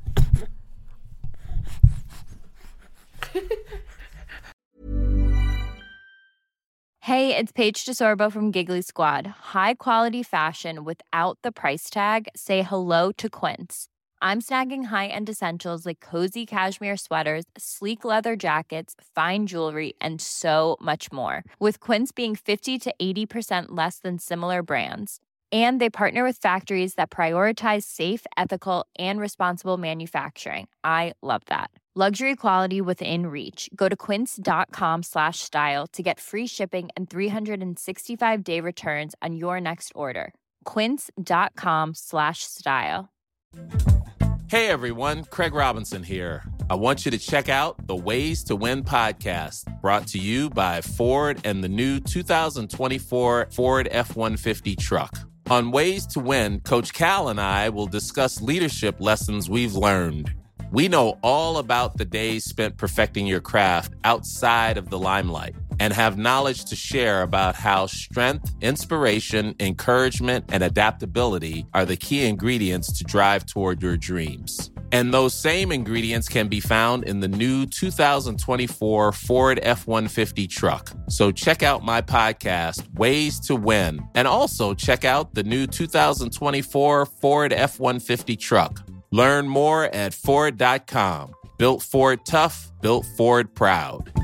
S7: Hey, it's Paige DeSorbo from Giggly Squad. High quality fashion without the price tag. Say hello to Quince. I'm snagging high-end essentials like cozy cashmere sweaters, sleek leather jackets, fine jewelry, and so much more. With Quince being 50 to 80% less than similar brands. And they partner with factories that prioritize safe, ethical, and responsible manufacturing. I love that. Luxury quality within reach. Go to quince.com/style to get free shipping and 365-day returns on your next order. Quince.com/style.
S8: Hey everyone, Craig Robinson here. I want you to check out the Ways to Win podcast, brought to you by Ford and the new 2024 Ford F-150 truck. On Ways to Win, Coach Cal and I will discuss leadership lessons we've learned. We know all about the days spent perfecting your craft outside of the limelight and have knowledge to share about how strength, inspiration, encouragement, and adaptability are the key ingredients to drive toward your dreams. And those same ingredients can be found in the new 2024 Ford F-150 truck. So check out my podcast, Ways to Win, and also check out the new 2024 Ford F-150 truck. Learn more at Ford.com. Built Ford tough, built Ford proud.